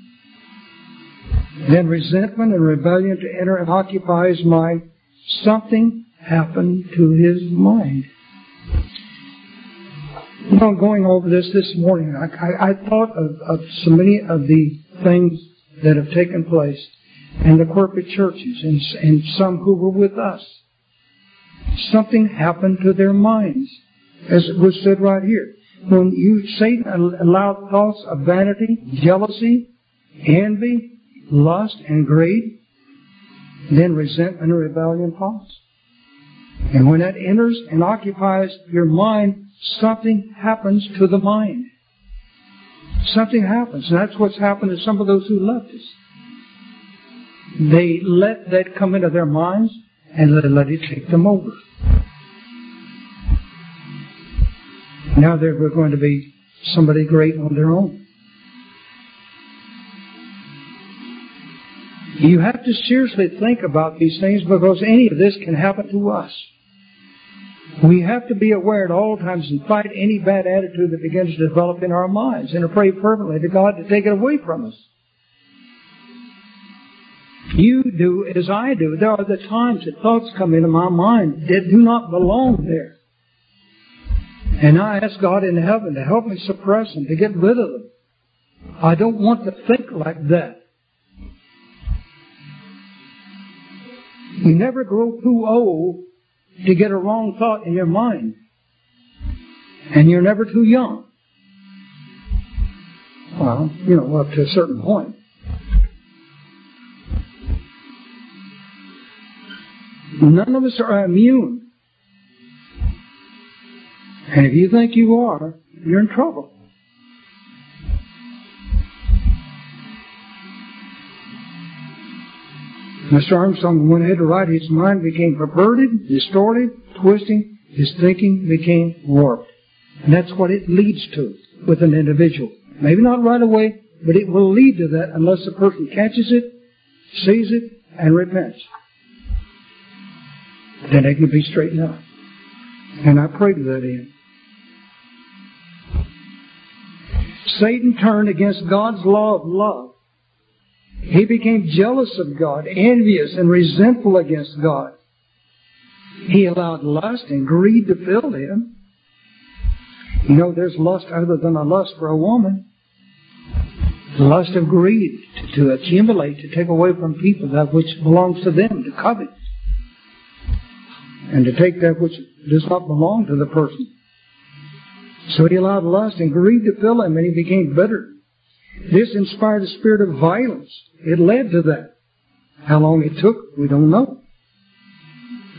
then resentment and rebellion to enter and occupy his mind, something happened to his mind. You know, going over this this morning, I, I, I thought of, of so many of the things that have taken place in the corporate churches and, and some who were with us. Something happened to their minds, as it was said right here. When you, Satan allowed thoughts of vanity, jealousy, envy, lust, and greed, then resentment and rebellion follows. And when that enters and occupies your mind, something happens to the mind. Something happens. And that's what's happened to some of those who left us. They let that come into their minds and they let it take them over. Now they're going to be somebody great on their own. You have to seriously think about these things because any of this can happen to us. We have to be aware at all times and fight any bad attitude that begins to develop in our minds and to pray fervently to God to take it away from us. You do as I do. There are the times that thoughts come into my mind that do not belong there. And I ask God in heaven to help me suppress them, to get rid of them. I don't want to think like that. You never grow too old to get a wrong thought in your mind. And you're never too young. Well, you know, up to a certain point. None of us are immune. And if you think you are, you're in trouble. Mister Armstrong went ahead to write, his mind became perverted, distorted, twisting, his thinking became warped. And that's what it leads to with an individual. Maybe not right away, but it will lead to that unless the person catches it, sees it, and repents. Then they can be straightened out. And I pray to that end. Satan turned against God's law of love. He became jealous of God, envious and resentful against God. He allowed lust and greed to fill him. You know, there's lust other than a lust for a woman. The lust of greed, to, to accumulate, to take away from people that which belongs to them, to covet. And to take that which does not belong to the person. So he allowed lust and greed to fill him, and he became bitter. This inspired a spirit of violence. It led to that. How long it took, we don't know.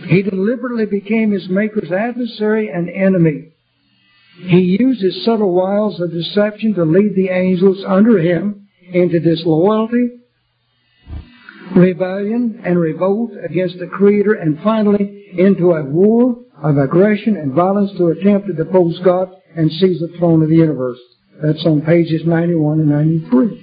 He deliberately became his Maker's adversary and enemy. He used his subtle wiles of deception to lead the angels under him into disloyalty, rebellion, and revolt against the Creator, and finally into a war of aggression and violence to attempt to depose God and seize the throne of the universe. That's on pages ninety-one and ninety-three.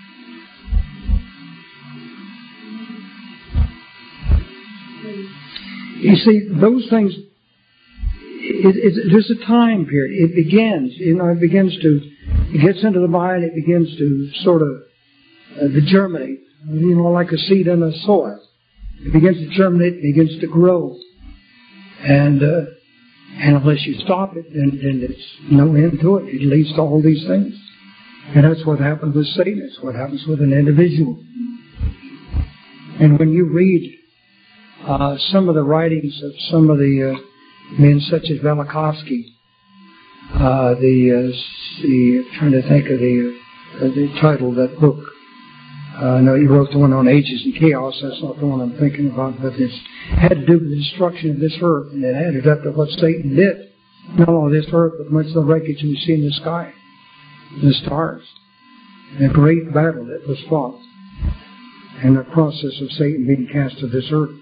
You see, those things, it, it, there's a time period. It begins, you know, it begins to, it gets into the mind, it begins to sort of uh, to germinate, you know, like a seed in the soil. It begins to germinate, it begins to grow. And, uh, and unless you stop it, then, then there's no end to it. It leads to all these things. And that's what happens with Satan. It's what happens with an individual. And when you read Uh, some of the writings of some of the uh, men, such as Velikovsky, uh, the, uh, the trying to think of the uh, the title of that book. Uh, no, he wrote the one on Ages and Chaos. That's not the one I'm thinking about, but it had to do with the destruction of this earth, and it added up to what Satan did. Not only this earth, but much of the wreckage we see in the sky, the stars, the great battle that was fought, and the process of Satan being cast to this earth.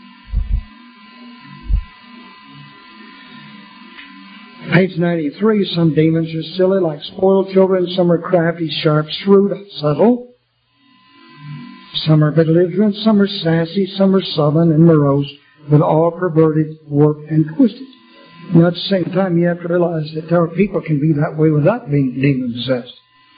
Page ninety-three, some demons are silly like spoiled children. Some are crafty, sharp, shrewd, subtle. Some are belligerent. Some are sassy. Some are sullen and morose, but all perverted, warped, and twisted. And at the same time, you have to realize that there are people can be that way without being demon-possessed.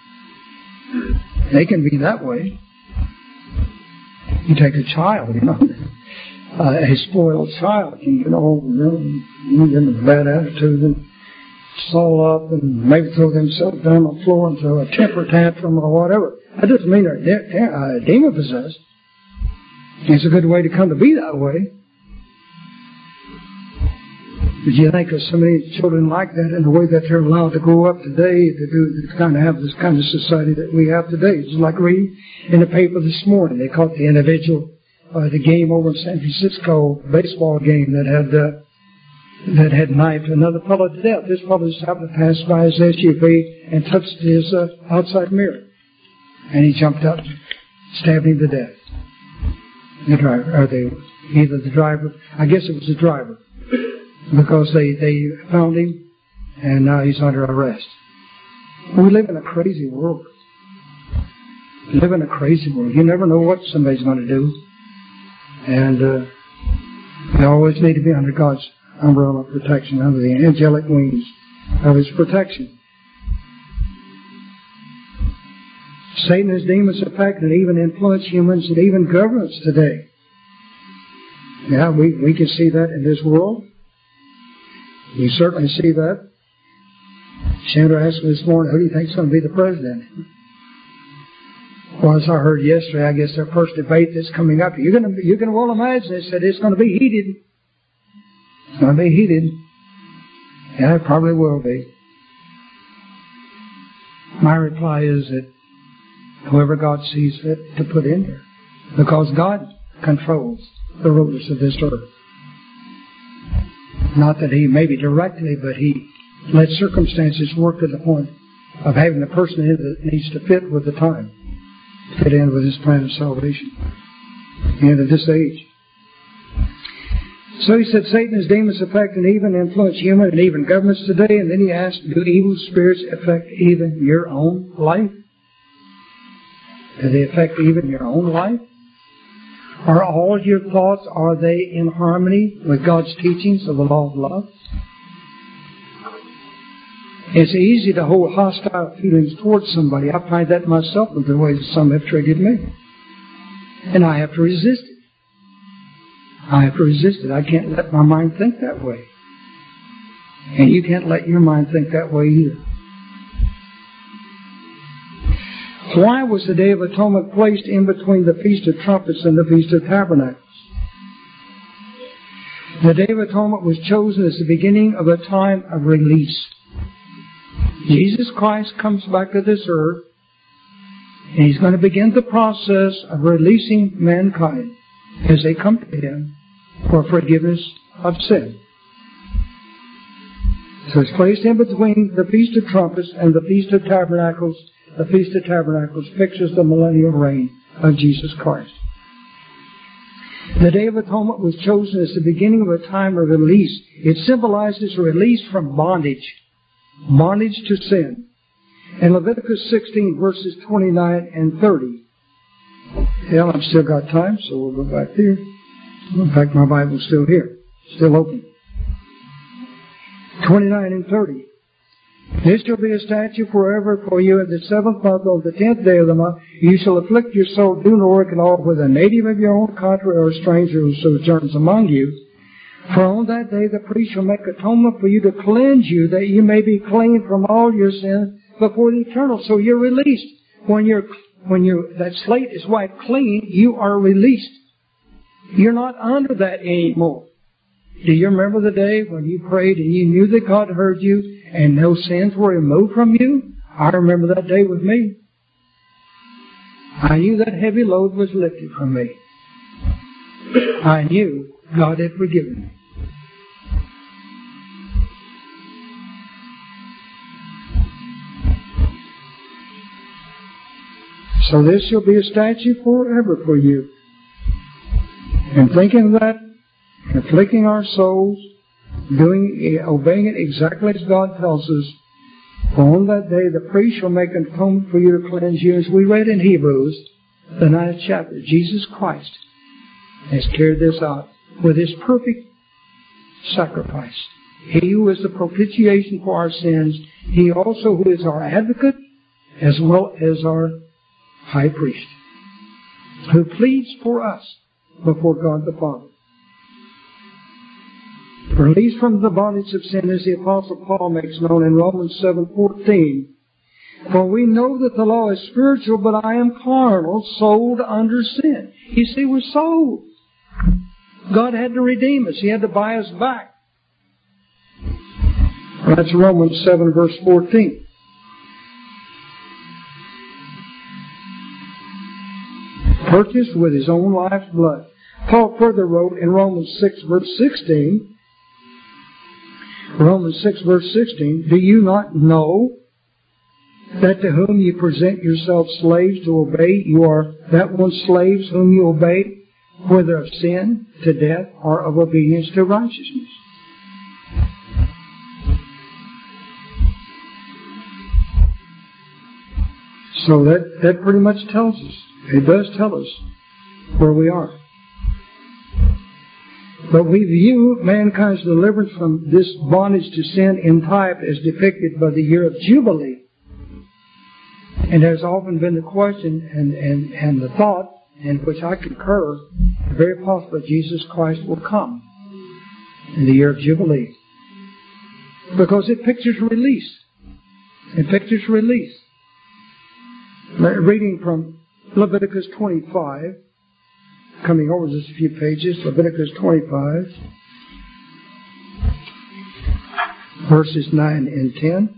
They can be that way. You take a child, you know. Uh, a spoiled child can get all really, get a bad attitude and soul up and maybe throw themselves down on the floor and throw a temper tantrum or whatever. That doesn't mean they're de- de- uh, demon possessed. It's a good way to come to be that way. But you think of so many children like that and the way that they're allowed to grow up today to do to kind of have this kind of society that we have today. It's like reading in the paper this morning. They caught the individual, uh, the game over in San Francisco, baseball game that had uh, that had knifed another fellow to death. This fellow just happened to pass by his S U V and touched his uh, outside mirror. And he jumped up, stabbed him to death. The driver, or the, either the driver, I guess it was the driver, because they, they found him and now he's under arrest. We live in a crazy world. We live in a crazy world. You never know what somebody's going to do. And uh, we always need to be under God's umbrella of protection, under the angelic wings of His protection. Satan and his demons affect and even influence humans and even governments today. Yeah, we, we can see that in this world. We certainly see that. Chandra asked me this morning, who do you think is going to be the president? Well, as I heard yesterday, I guess their first debate that's coming up, you're going to, you can well imagine, they said it's going to be heated. It's going to be heated. Yeah, it probably will be. My reply is that whoever God sees fit to put in there, because God controls the rulers of this earth. Not that He maybe directly, but He lets circumstances work to the point of having the person in that needs to fit with the time, fit in with His plan of salvation, the end of this age. So he said, Satan and his demons affect and even influence human and even governments today. And then he asked, do evil spirits affect even your own life? Do they affect even your own life? Are all your thoughts, are they in harmony with God's teachings of the law of love? It's easy to hold hostile feelings towards somebody. I find that myself with the way that some have treated me. And I have to resist it. I have to resist it. I can't let my mind think that way. And you can't let your mind think that way either. Why was the Day of Atonement placed in between the Feast of Trumpets and the Feast of Tabernacles? The Day of Atonement was chosen as the beginning of a time of release. Jesus Christ comes back to this earth, and He's going to begin the process of releasing mankind as they come to Him for forgiveness of sin. So it's placed in between the Feast of Trumpets and the Feast of Tabernacles. The Feast of Tabernacles pictures the millennial reign of Jesus Christ. The Day of Atonement was chosen as the beginning of a time of release. It symbolizes release from bondage, bondage to sin. In Leviticus sixteen, verses twenty-nine and thirty. Well, I've still got time, so we'll go back there. In fact, my Bible's still here, still open. twenty-nine and thirty. This shall be a statute forever for you. In the seventh month, on the tenth day of the month, you shall afflict your soul, do no work at all with a native of your own country or a stranger who sojourns among you. For on that day the priest shall make atonement for you to cleanse you, that you may be clean from all your sins before the Eternal. So you're released. When you're, when you that slate is wiped clean, you are released. You're not under that anymore. Do you remember the day when you prayed and you knew that God heard you and no sins were removed from you? I remember that day with me. I knew that heavy load was lifted from me. I knew God had forgiven me. So this shall be a statute forever for you. And thinking of that, afflicting our souls, doing, obeying it exactly as God tells us. For on that day the priest shall make atonement for you to cleanse you. As we read in Hebrews, the ninth chapter, Jesus Christ has carried this out with His perfect sacrifice. He who is the propitiation for our sins, He also who is our advocate as well as our high priest, who pleads for us before God the Father. Released from the bondage of sin, as the Apostle Paul makes known in Romans seven fourteen. For we know that the law is spiritual, but I am carnal, sold under sin. You see, we're sold. God had to redeem us. He had to buy us back. That's Romans seven verse fourteen. Purchased with His own life's blood. Paul further wrote in Romans six verse sixteen, Romans six verse sixteen, do you not know that to whom you present yourselves slaves to obey, you are that one slaves whom you obey, whether of sin to death or of obedience to righteousness? So that, that pretty much tells us, it does tell us where we are. But we view mankind's deliverance from this bondage to sin in type as depicted by the year of Jubilee. And there's often been the question and, and, and the thought, in which I concur, very possible Jesus Christ will come in the year of Jubilee. Because it pictures release. It pictures release. Reading from Leviticus twenty-five, coming over just a few pages, Leviticus twenty-five, verses nine and ten.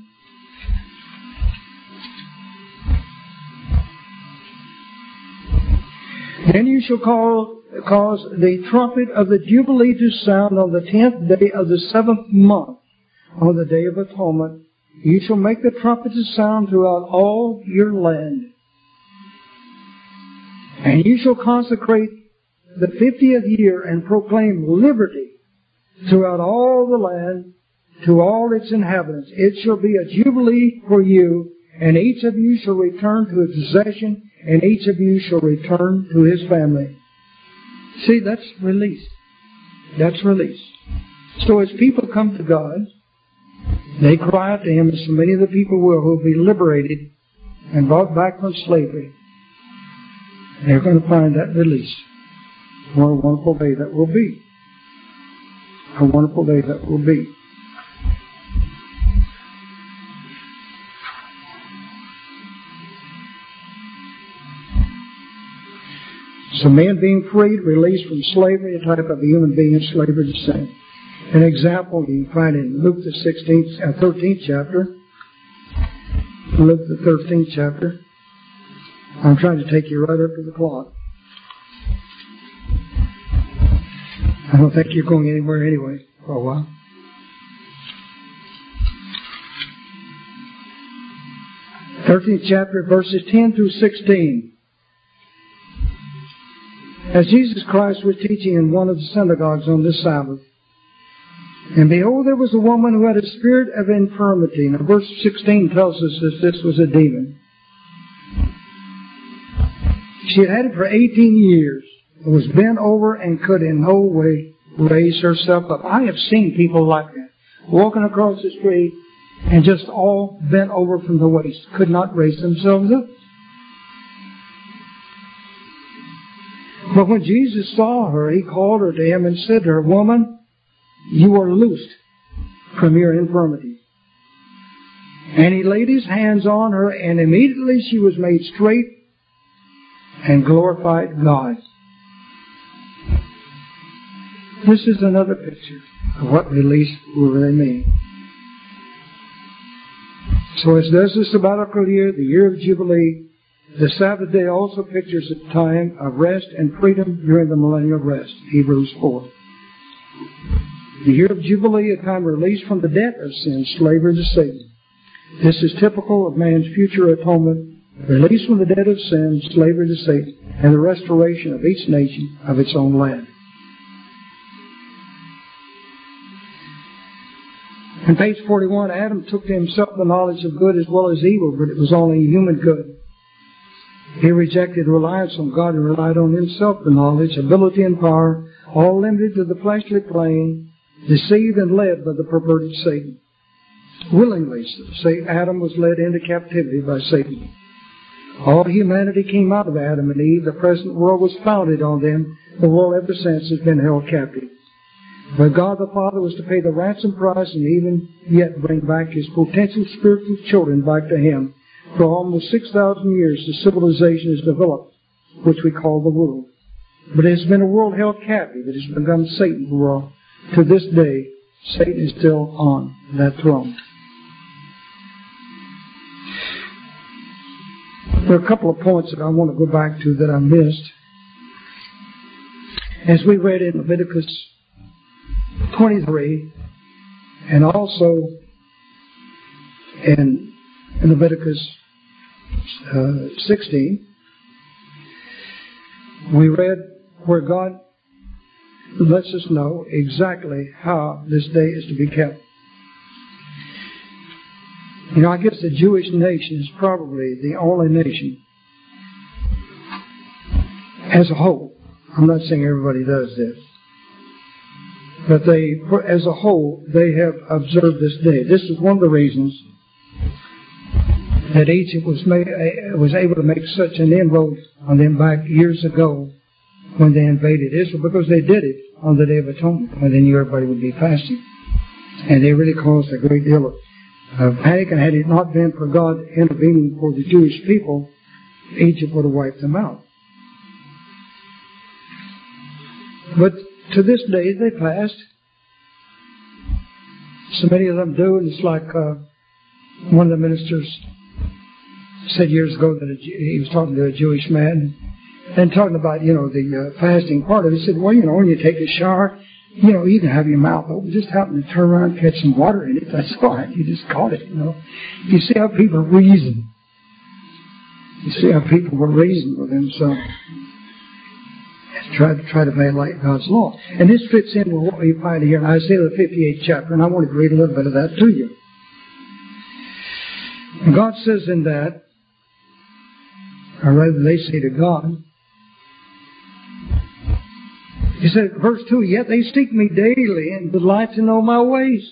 Then you shall call, cause the trumpet of the Jubilee to sound on the tenth day of the seventh month, on the Day of Atonement. You shall make the trumpet to sound throughout all your land. And you shall consecrate the fiftieth year and proclaim liberty throughout all the land to all its inhabitants. It shall be a jubilee for you, and each of you shall return to his possession, and each of you shall return to his family. See, that's release. That's release. So as people come to God, they cry out to Him, as so many of the people will, who will be liberated and brought back from slavery. They're going to find that release. What a wonderful day that will be. A wonderful day that will be. So man being freed, released from slavery, a type of a human being in slavery to sin. An example you can find in Luke the sixteenth, uh, thirteenth chapter. Luke the thirteenth chapter. I'm trying to take you right up to the clock. I don't think you're going anywhere anyway for a while. thirteenth chapter, verses ten through sixteen. As Jesus Christ was teaching in one of the synagogues on this Sabbath, and behold, there was a woman who had a spirit of infirmity. Now, verse sixteen tells us that this was a demon. She had had it for eighteen years, was bent over and could in no way raise herself up. I have seen people like that, walking across the street and just all bent over from the waist, could not raise themselves up. But when Jesus saw her, He called her to Him and said to her, Woman, you are loosed from your infirmity. And He laid His hands on her, and immediately she was made straight and glorified God. This is another picture of what release will really mean. So as does the sabbatical year, the year of Jubilee, the Sabbath day also pictures a time of rest and freedom during the millennial rest, Hebrews four. The year of Jubilee, a time of release from the debt of sin, slavery to Satan. This is typical of man's future atonement, release from the debt of sin, slavery to Satan, and the restoration of each nation of its own land. On page forty-one, Adam took to himself the knowledge of good as well as evil, but it was only human good. He rejected reliance on God and relied on himself the knowledge, ability, and power, all limited to the fleshly plane, deceived and led by the perverted Satan. Willingly, Adam was led into captivity by Satan. All humanity came out of Adam and Eve. The present world was founded on them. The world ever since has been held captive. But God the Father was to pay the ransom price and even yet bring back His potential spiritual children back to Him. For almost six thousand years the civilization has developed, which we call the world. But it has been a world held captive. It has become Satan's world. To this day, Satan is still on that throne. There are a couple of points that I want to go back to that I missed. As we read in Leviticus twenty-three, and also in, in Leviticus uh, sixteen, we read where God lets us know exactly how this day is to be kept. You know, I guess the Jewish nation is probably the only nation as a whole. I'm not saying everybody does this. But they, as a whole, they have observed this day. This is one of the reasons that Egypt was made, was able to make such an inroad on them back years ago when they invaded Israel, because they did it on the Day of Atonement, when they knew everybody would be fasting. And they really caused a great deal of uh, panic, and had it not been for God intervening for the Jewish people, Egypt would have wiped them out. But to this day, they fast. So many of them do, and it's like uh, one of the ministers said years ago that a, he was talking to a Jewish man and talking about, you know, the uh, fasting part of it. He said, well, you know, when you take a shower, you know, you can have your mouth open. Just happen to turn around and catch some water in it. That's all right. You just caught it, you know. You see how people reason. You see how people will reason with themselves. Try to try to violate God's law. And this fits in with what we find here in Isaiah the fifty-eighth chapter, and I wanted to read a little bit of that to you. And God says in that, or rather they say to God, He said, verse two, yet they seek me daily and delight to know my ways.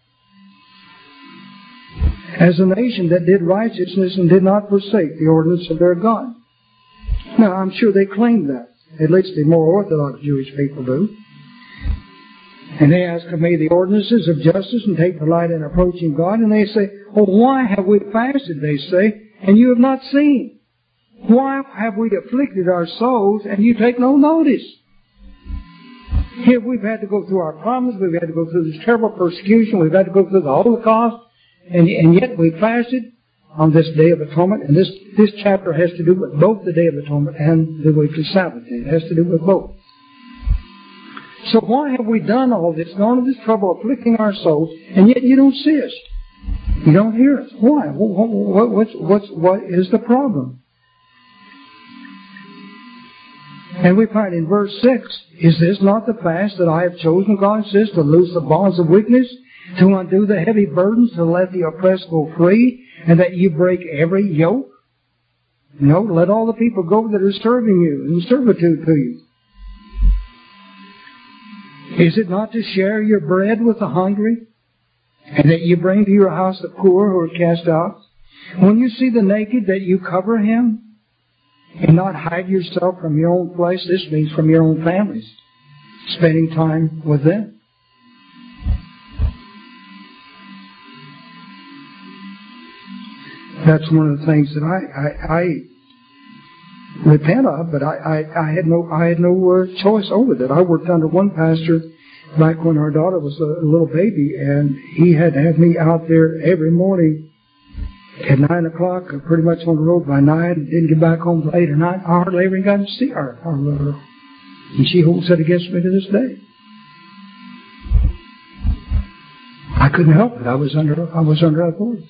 As a nation that did righteousness and did not forsake the ordinance of their God. Now, I'm sure they claim that. At least the more Orthodox Jewish people do. And they ask of me the ordinances of justice and take delight in approaching God. And they say, oh, why have we fasted, they say, and you have not seen? Why have we afflicted our souls and you take no notice? Here we've had to go through our problems, we've had to go through this terrible persecution, we've had to go through the Holocaust, and, and yet we fasted on this Day of Atonement. And this, this chapter has to do with both the Day of Atonement and the weekly Sabbath day. It has to do with both. So why have we done all this, gone to this trouble afflicting our souls, and yet you don't see us? You don't hear us. Why? What, what, what's, what's, what is the problem? And we find in verse six, is this not the fast that I have chosen, God says, to loose the bonds of weakness, to undo the heavy burdens, to let the oppressed go free, and that you break every yoke? No, let all the people go that are serving you, in servitude to you. Is it not to share your bread with the hungry, and that you bring to your house the poor who are cast out? When you see the naked, that you cover him, and not hide yourself from your own flesh? This means from your own families, spending time with them. That's one of the things that I, I, I repent of, but I, I, I had no I had no uh, choice over that. I worked under one pastor back when our daughter was a little baby, and he had to have me out there every morning at nine o'clock, pretty much on the road by nine. Didn't get back home till eight or nine. I hardly ever got to see her, our little, and she holds it against me to this day. I couldn't help it. I was under I was under authority.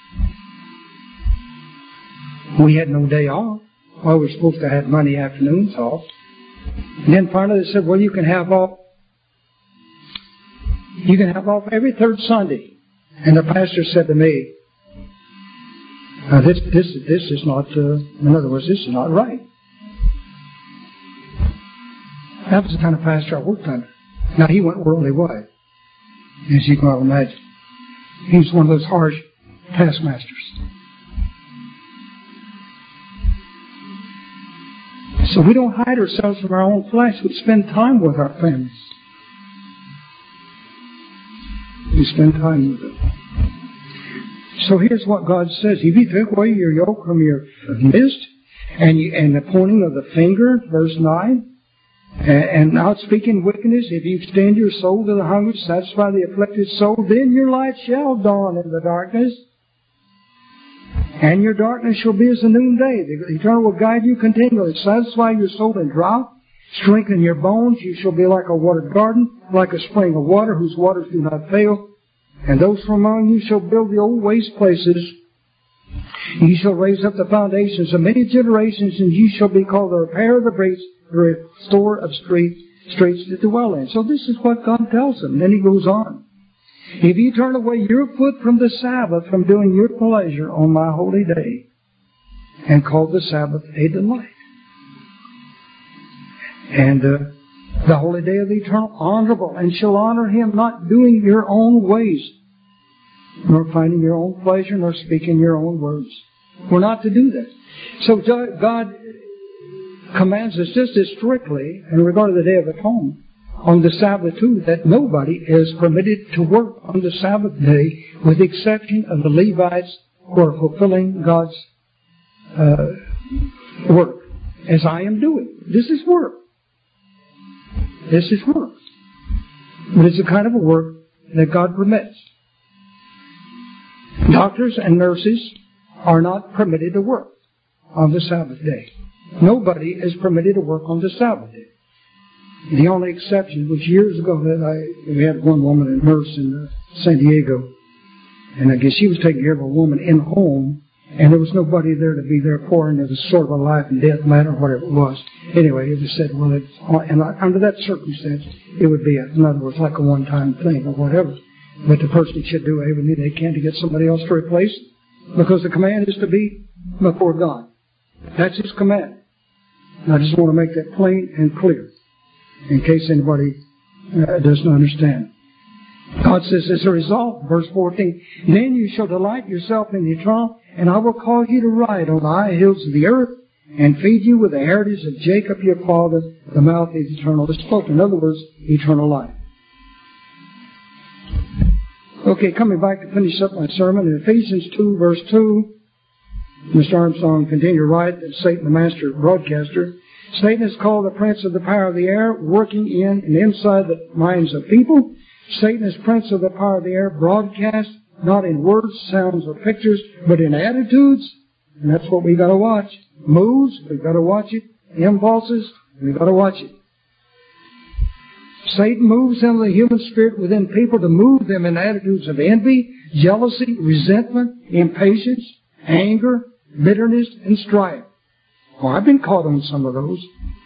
We had no day off. Well, we were supposed to have Monday afternoons off. And then finally they said, well, you can have off, you can have off every third Sunday. And the pastor said to me, uh, this, this, this is not, uh, in other words, this is not right. That was the kind of pastor I worked under. Now, he went worldly way, as you can well imagine. He was one of those harsh taskmasters. So we don't hide ourselves from our own flesh. We spend time with our families. We spend time with them. So here's what God says. If you take away your yoke from your midst, and, you, and the pointing of the finger, verse nine, and, and not speaking wickedness, if you extend your soul to the hungry, satisfy the afflicted soul, then your light shall dawn in the darkness, and your darkness shall be as the noonday. The Eternal will guide you continually, satisfy your soul in drought, strengthen your bones. You shall be like a watered garden, like a spring of water whose waters do not fail. And those from among you shall build the old waste places. You shall raise up the foundations of many generations, and you shall be called the repairer of the breach, the restorer of streets, streets to dwell in. So this is what God tells them. Then he goes on. If you turn away your foot from the Sabbath, from doing your pleasure on my holy day, and call the Sabbath a delight, and uh, the holy day of the Eternal honorable, and shall honor him, not doing your own ways, nor finding your own pleasure, nor speaking your own words. We're not to do that. So God commands us just as strictly in regard to the Day of Atonement on the Sabbath too, that nobody is permitted to work on the Sabbath day, with the exception of the Levites who are fulfilling God's uh, work, as I am doing. This is work. This is work. But it's the kind of a work that God permits. Doctors and nurses are not permitted to work on the Sabbath day. Nobody is permitted to work on the Sabbath day. The only exception was years ago that I we had one woman, a nurse in uh, San Diego, and I guess she was taking care of a woman in home, and there was nobody there to be there for her, and it was sort of a life and death matter, whatever it was. Anyway, it was said, well, it's, and under that circumstance, it would be, a, in other words, like a one-time thing or whatever. But the person should do everything they can to get somebody else to replace it, because the command is to be before God. That's His command. And I just want to make that plain and clear, in case anybody uh, doesn't understand. God says, as a result, verse fourteen, then you shall delight yourself in the Eternal, and I will cause you to ride on the high hills of the earth, and feed you with the heritage of Jacob your father. The mouth of the Eternal has spoken. In other words, eternal life. Okay, coming back to finish up my sermon, in Ephesians two, verse two, Mister Armstrong continued to write that Satan, the master broadcaster, Satan is called the prince of the power of the air, working in and inside the minds of people. Satan is prince of the power of the air, broadcast, not in words, sounds, or pictures, but in attitudes. And that's what we've got to watch. Moves, we've got to watch it. Impulses, we've got to watch it. Satan moves into the human spirit within people to move them in attitudes of envy, jealousy, resentment, impatience, anger, bitterness, and strife. Oh, I've been caught on some of those.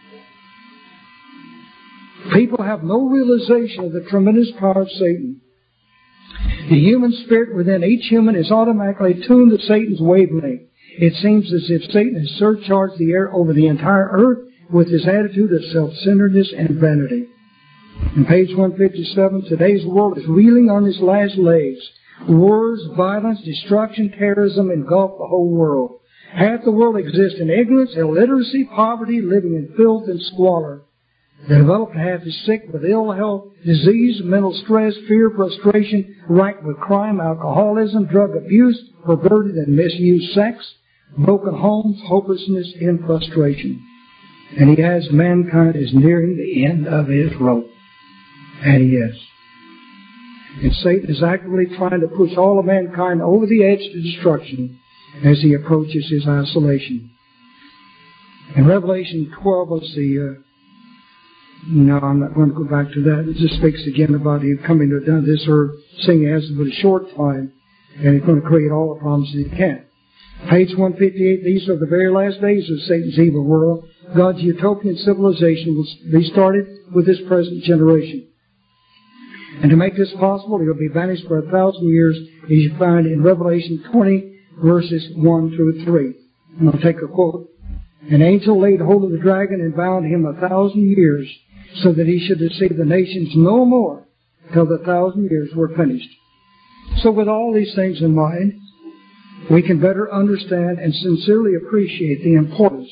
People have no realization of the tremendous power of Satan. The human spirit within each human is automatically tuned to Satan's wavelength. It seems as if Satan has surcharged the air over the entire earth with his attitude of self-centeredness and vanity. In page one fifty-seven, today's world is reeling on its last legs. Wars, violence, destruction, terrorism engulf the whole world. Half the world exists in ignorance, illiteracy, poverty, living in filth and squalor. The developed half is sick with ill health, disease, mental stress, fear, frustration, racked with crime, alcoholism, drug abuse, perverted and misused sex, broken homes, hopelessness, and frustration. And he has mankind is nearing the end of his rope. And he is. And Satan is actively trying to push all of mankind over the edge to destruction as he approaches his isolation. In Revelation twelve, let's see, uh, no, I'm not going to go back to that. It just speaks again about him coming to this earth, saying he has but a short time, and he's going to create all the problems that he can. Page one fifty-eight, these are the very last days of Satan's evil world. God's utopian civilization will be started with this present generation. And to make this possible, he will be banished for a thousand years, as you find in Revelation twenty, verses one through three. And I'll take a quote. An angel laid hold of the dragon and bound him a thousand years, so that he should deceive the nations no more, till the thousand years were finished. So with all these things in mind, we can better understand and sincerely appreciate the importance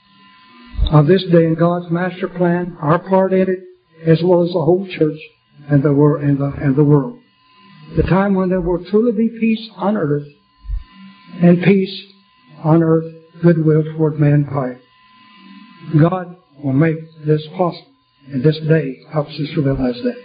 of this day in God's master plan, our part in it, as well as the whole church and the, wor- and the, and the world. The time when there will truly be peace on earth, and peace on earth, goodwill toward mankind. God will make this possible, and this day helps us to realize that.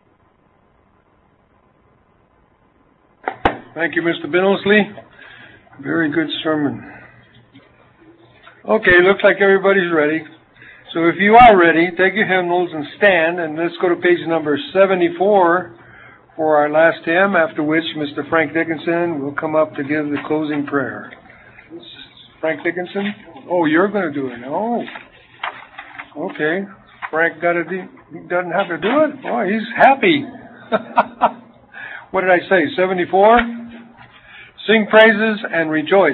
Thank you, Mister Billingsley. Very good sermon. Okay, looks like everybody's ready. So if you are ready, take your hymnals and stand, and let's go to page number seventy-four for our last hymn, after which Mister Frank Dickinson will come up to give the closing prayer. Frank Dickinson? Oh, you're going to do it. Oh, okay. Frank got to do, he doesn't have to do it? Oh, he's happy. What did I say, seventy-four? Sing praises and rejoice.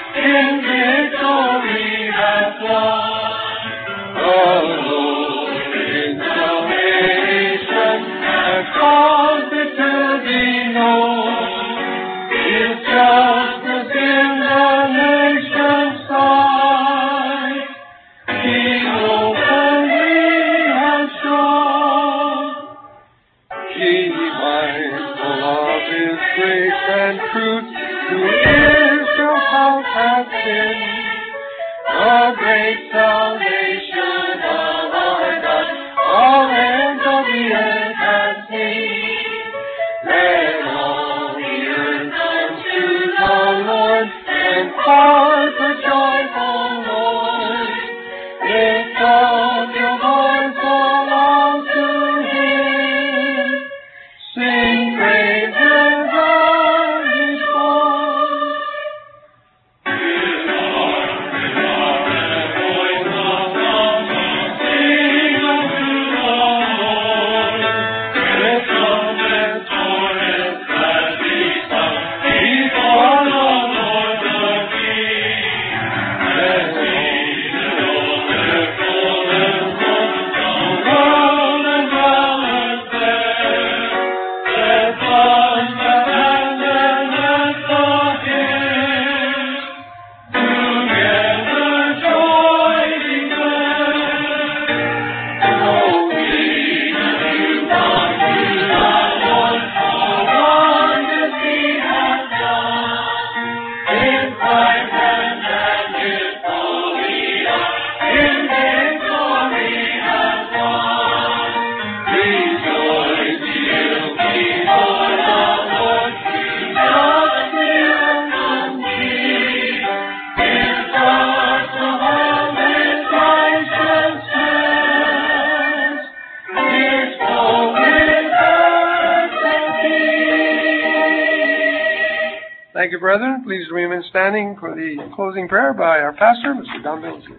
In victory has won. The Lord Thank you, brethren. Please remain standing for the closing prayer by our pastor, Mister Don Billingsley.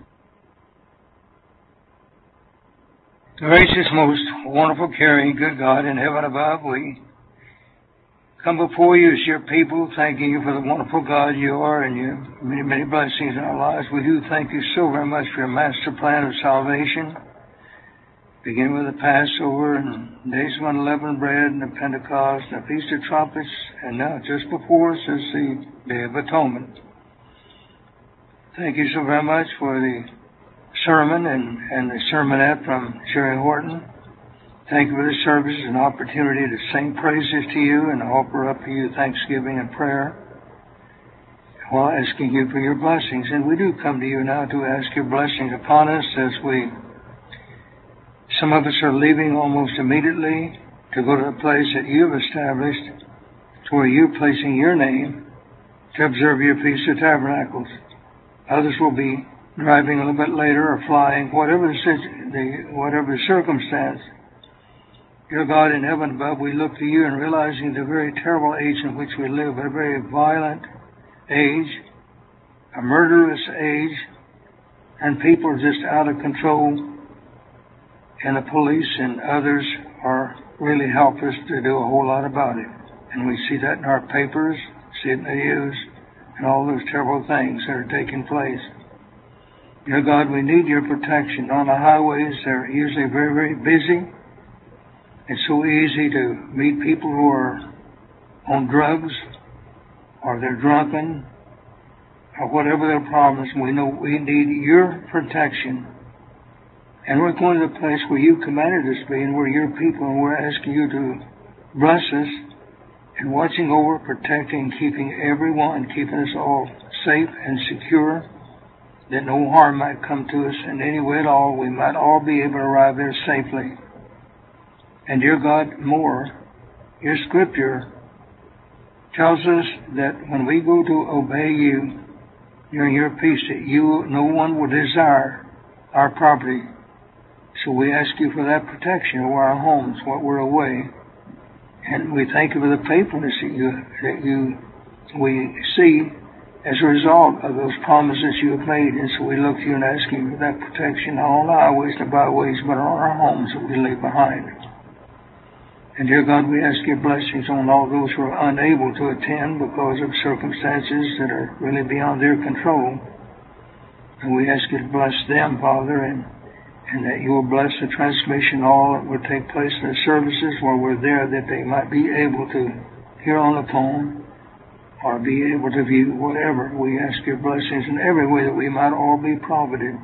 Gracious, most wonderful, caring, good God in heaven above, we come before you as your people, thanking you for the wonderful God you are and your many, many blessings in our lives. We do thank you so very much for your master plan of salvation, beginning with the Passover and days of unleavened bread and the Pentecost and the Feast of Trumpets, and now just before us is the Day of Atonement. Thank you so very much for the sermon and, and the sermonette from Sherry Horton. Thank you for the service and opportunity to sing praises to you and offer up to you thanksgiving and prayer while asking you for your blessings. And we do come to you now to ask your blessings upon us as we, some of us are leaving almost immediately to go to a place that you've established to where you're placing your name to observe your Feast of Tabernacles. Others will be driving a little bit later or flying, whatever the, the, whatever the circumstance. Dear God in heaven above, we look to you and realizing the very terrible age in which we live, a very violent age, a murderous age, and people are just out of control, and the police and others are really helpless to do a whole lot about it. And we see that in our papers, see it in the news, and all those terrible things that are taking place. Dear God, we need your protection. On the highways, they're usually very, very busy. It's so easy to meet people who are on drugs, or they're drunken, or whatever their problems. We know we need your protection. And we're going to the place where you commanded us to be, and we're your people, and we're asking you to bless us and watching over, protecting, keeping everyone, keeping us all safe and secure, that no harm might come to us in any way at all. We might all be able to arrive there safely. And dear God, more, your scripture tells us that when we go to obey you during your peace, that you, no one will desire our property. So we ask you for that protection over our homes while we're away. And we thank you for the faithfulness that you, that you, we see as a result of those promises you have made. And so we look to you and ask you for that protection, not on the highways and byways, but on our homes that we leave behind. And dear God, we ask your blessings on all those who are unable to attend because of circumstances that are really beyond their control. And we ask you to bless them, Father, and, and that you will bless the transmission, all that will take place in the services while we're there, that they might be able to hear on the phone or be able to view whatever. We ask your blessings in every way that we might all be provided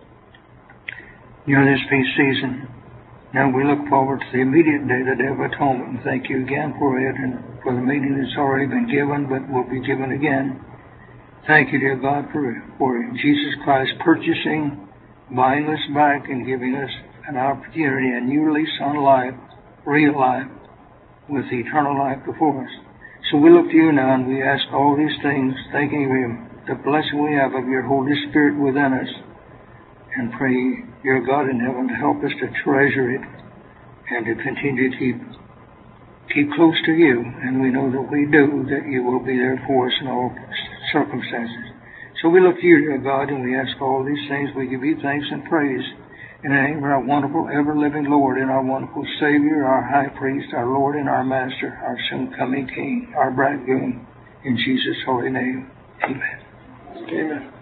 during this feast season. Now we look forward to the immediate day, the Day of Atonement, and thank you again for it and for the meeting that's already been given but will be given again. Thank you, dear God, for, for Jesus Christ purchasing, buying us back and giving us an opportunity, a new lease on life, real life, with eternal life before us. So we look to you now and we ask all these things, thanking you for the blessing we have of your Holy Spirit within us, and pray, dear God in heaven, to help us to treasure it and to continue to keep, keep close to you. And we know that we do, that you will be there for us in all circumstances. So we look to you, dear God, and we ask all these things. We give you thanks and praise in the name of our wonderful, ever-living Lord and our wonderful Savior, our High Priest, our Lord and our Master, our soon-coming King, our bridegroom, in Jesus' holy name. Amen. Amen.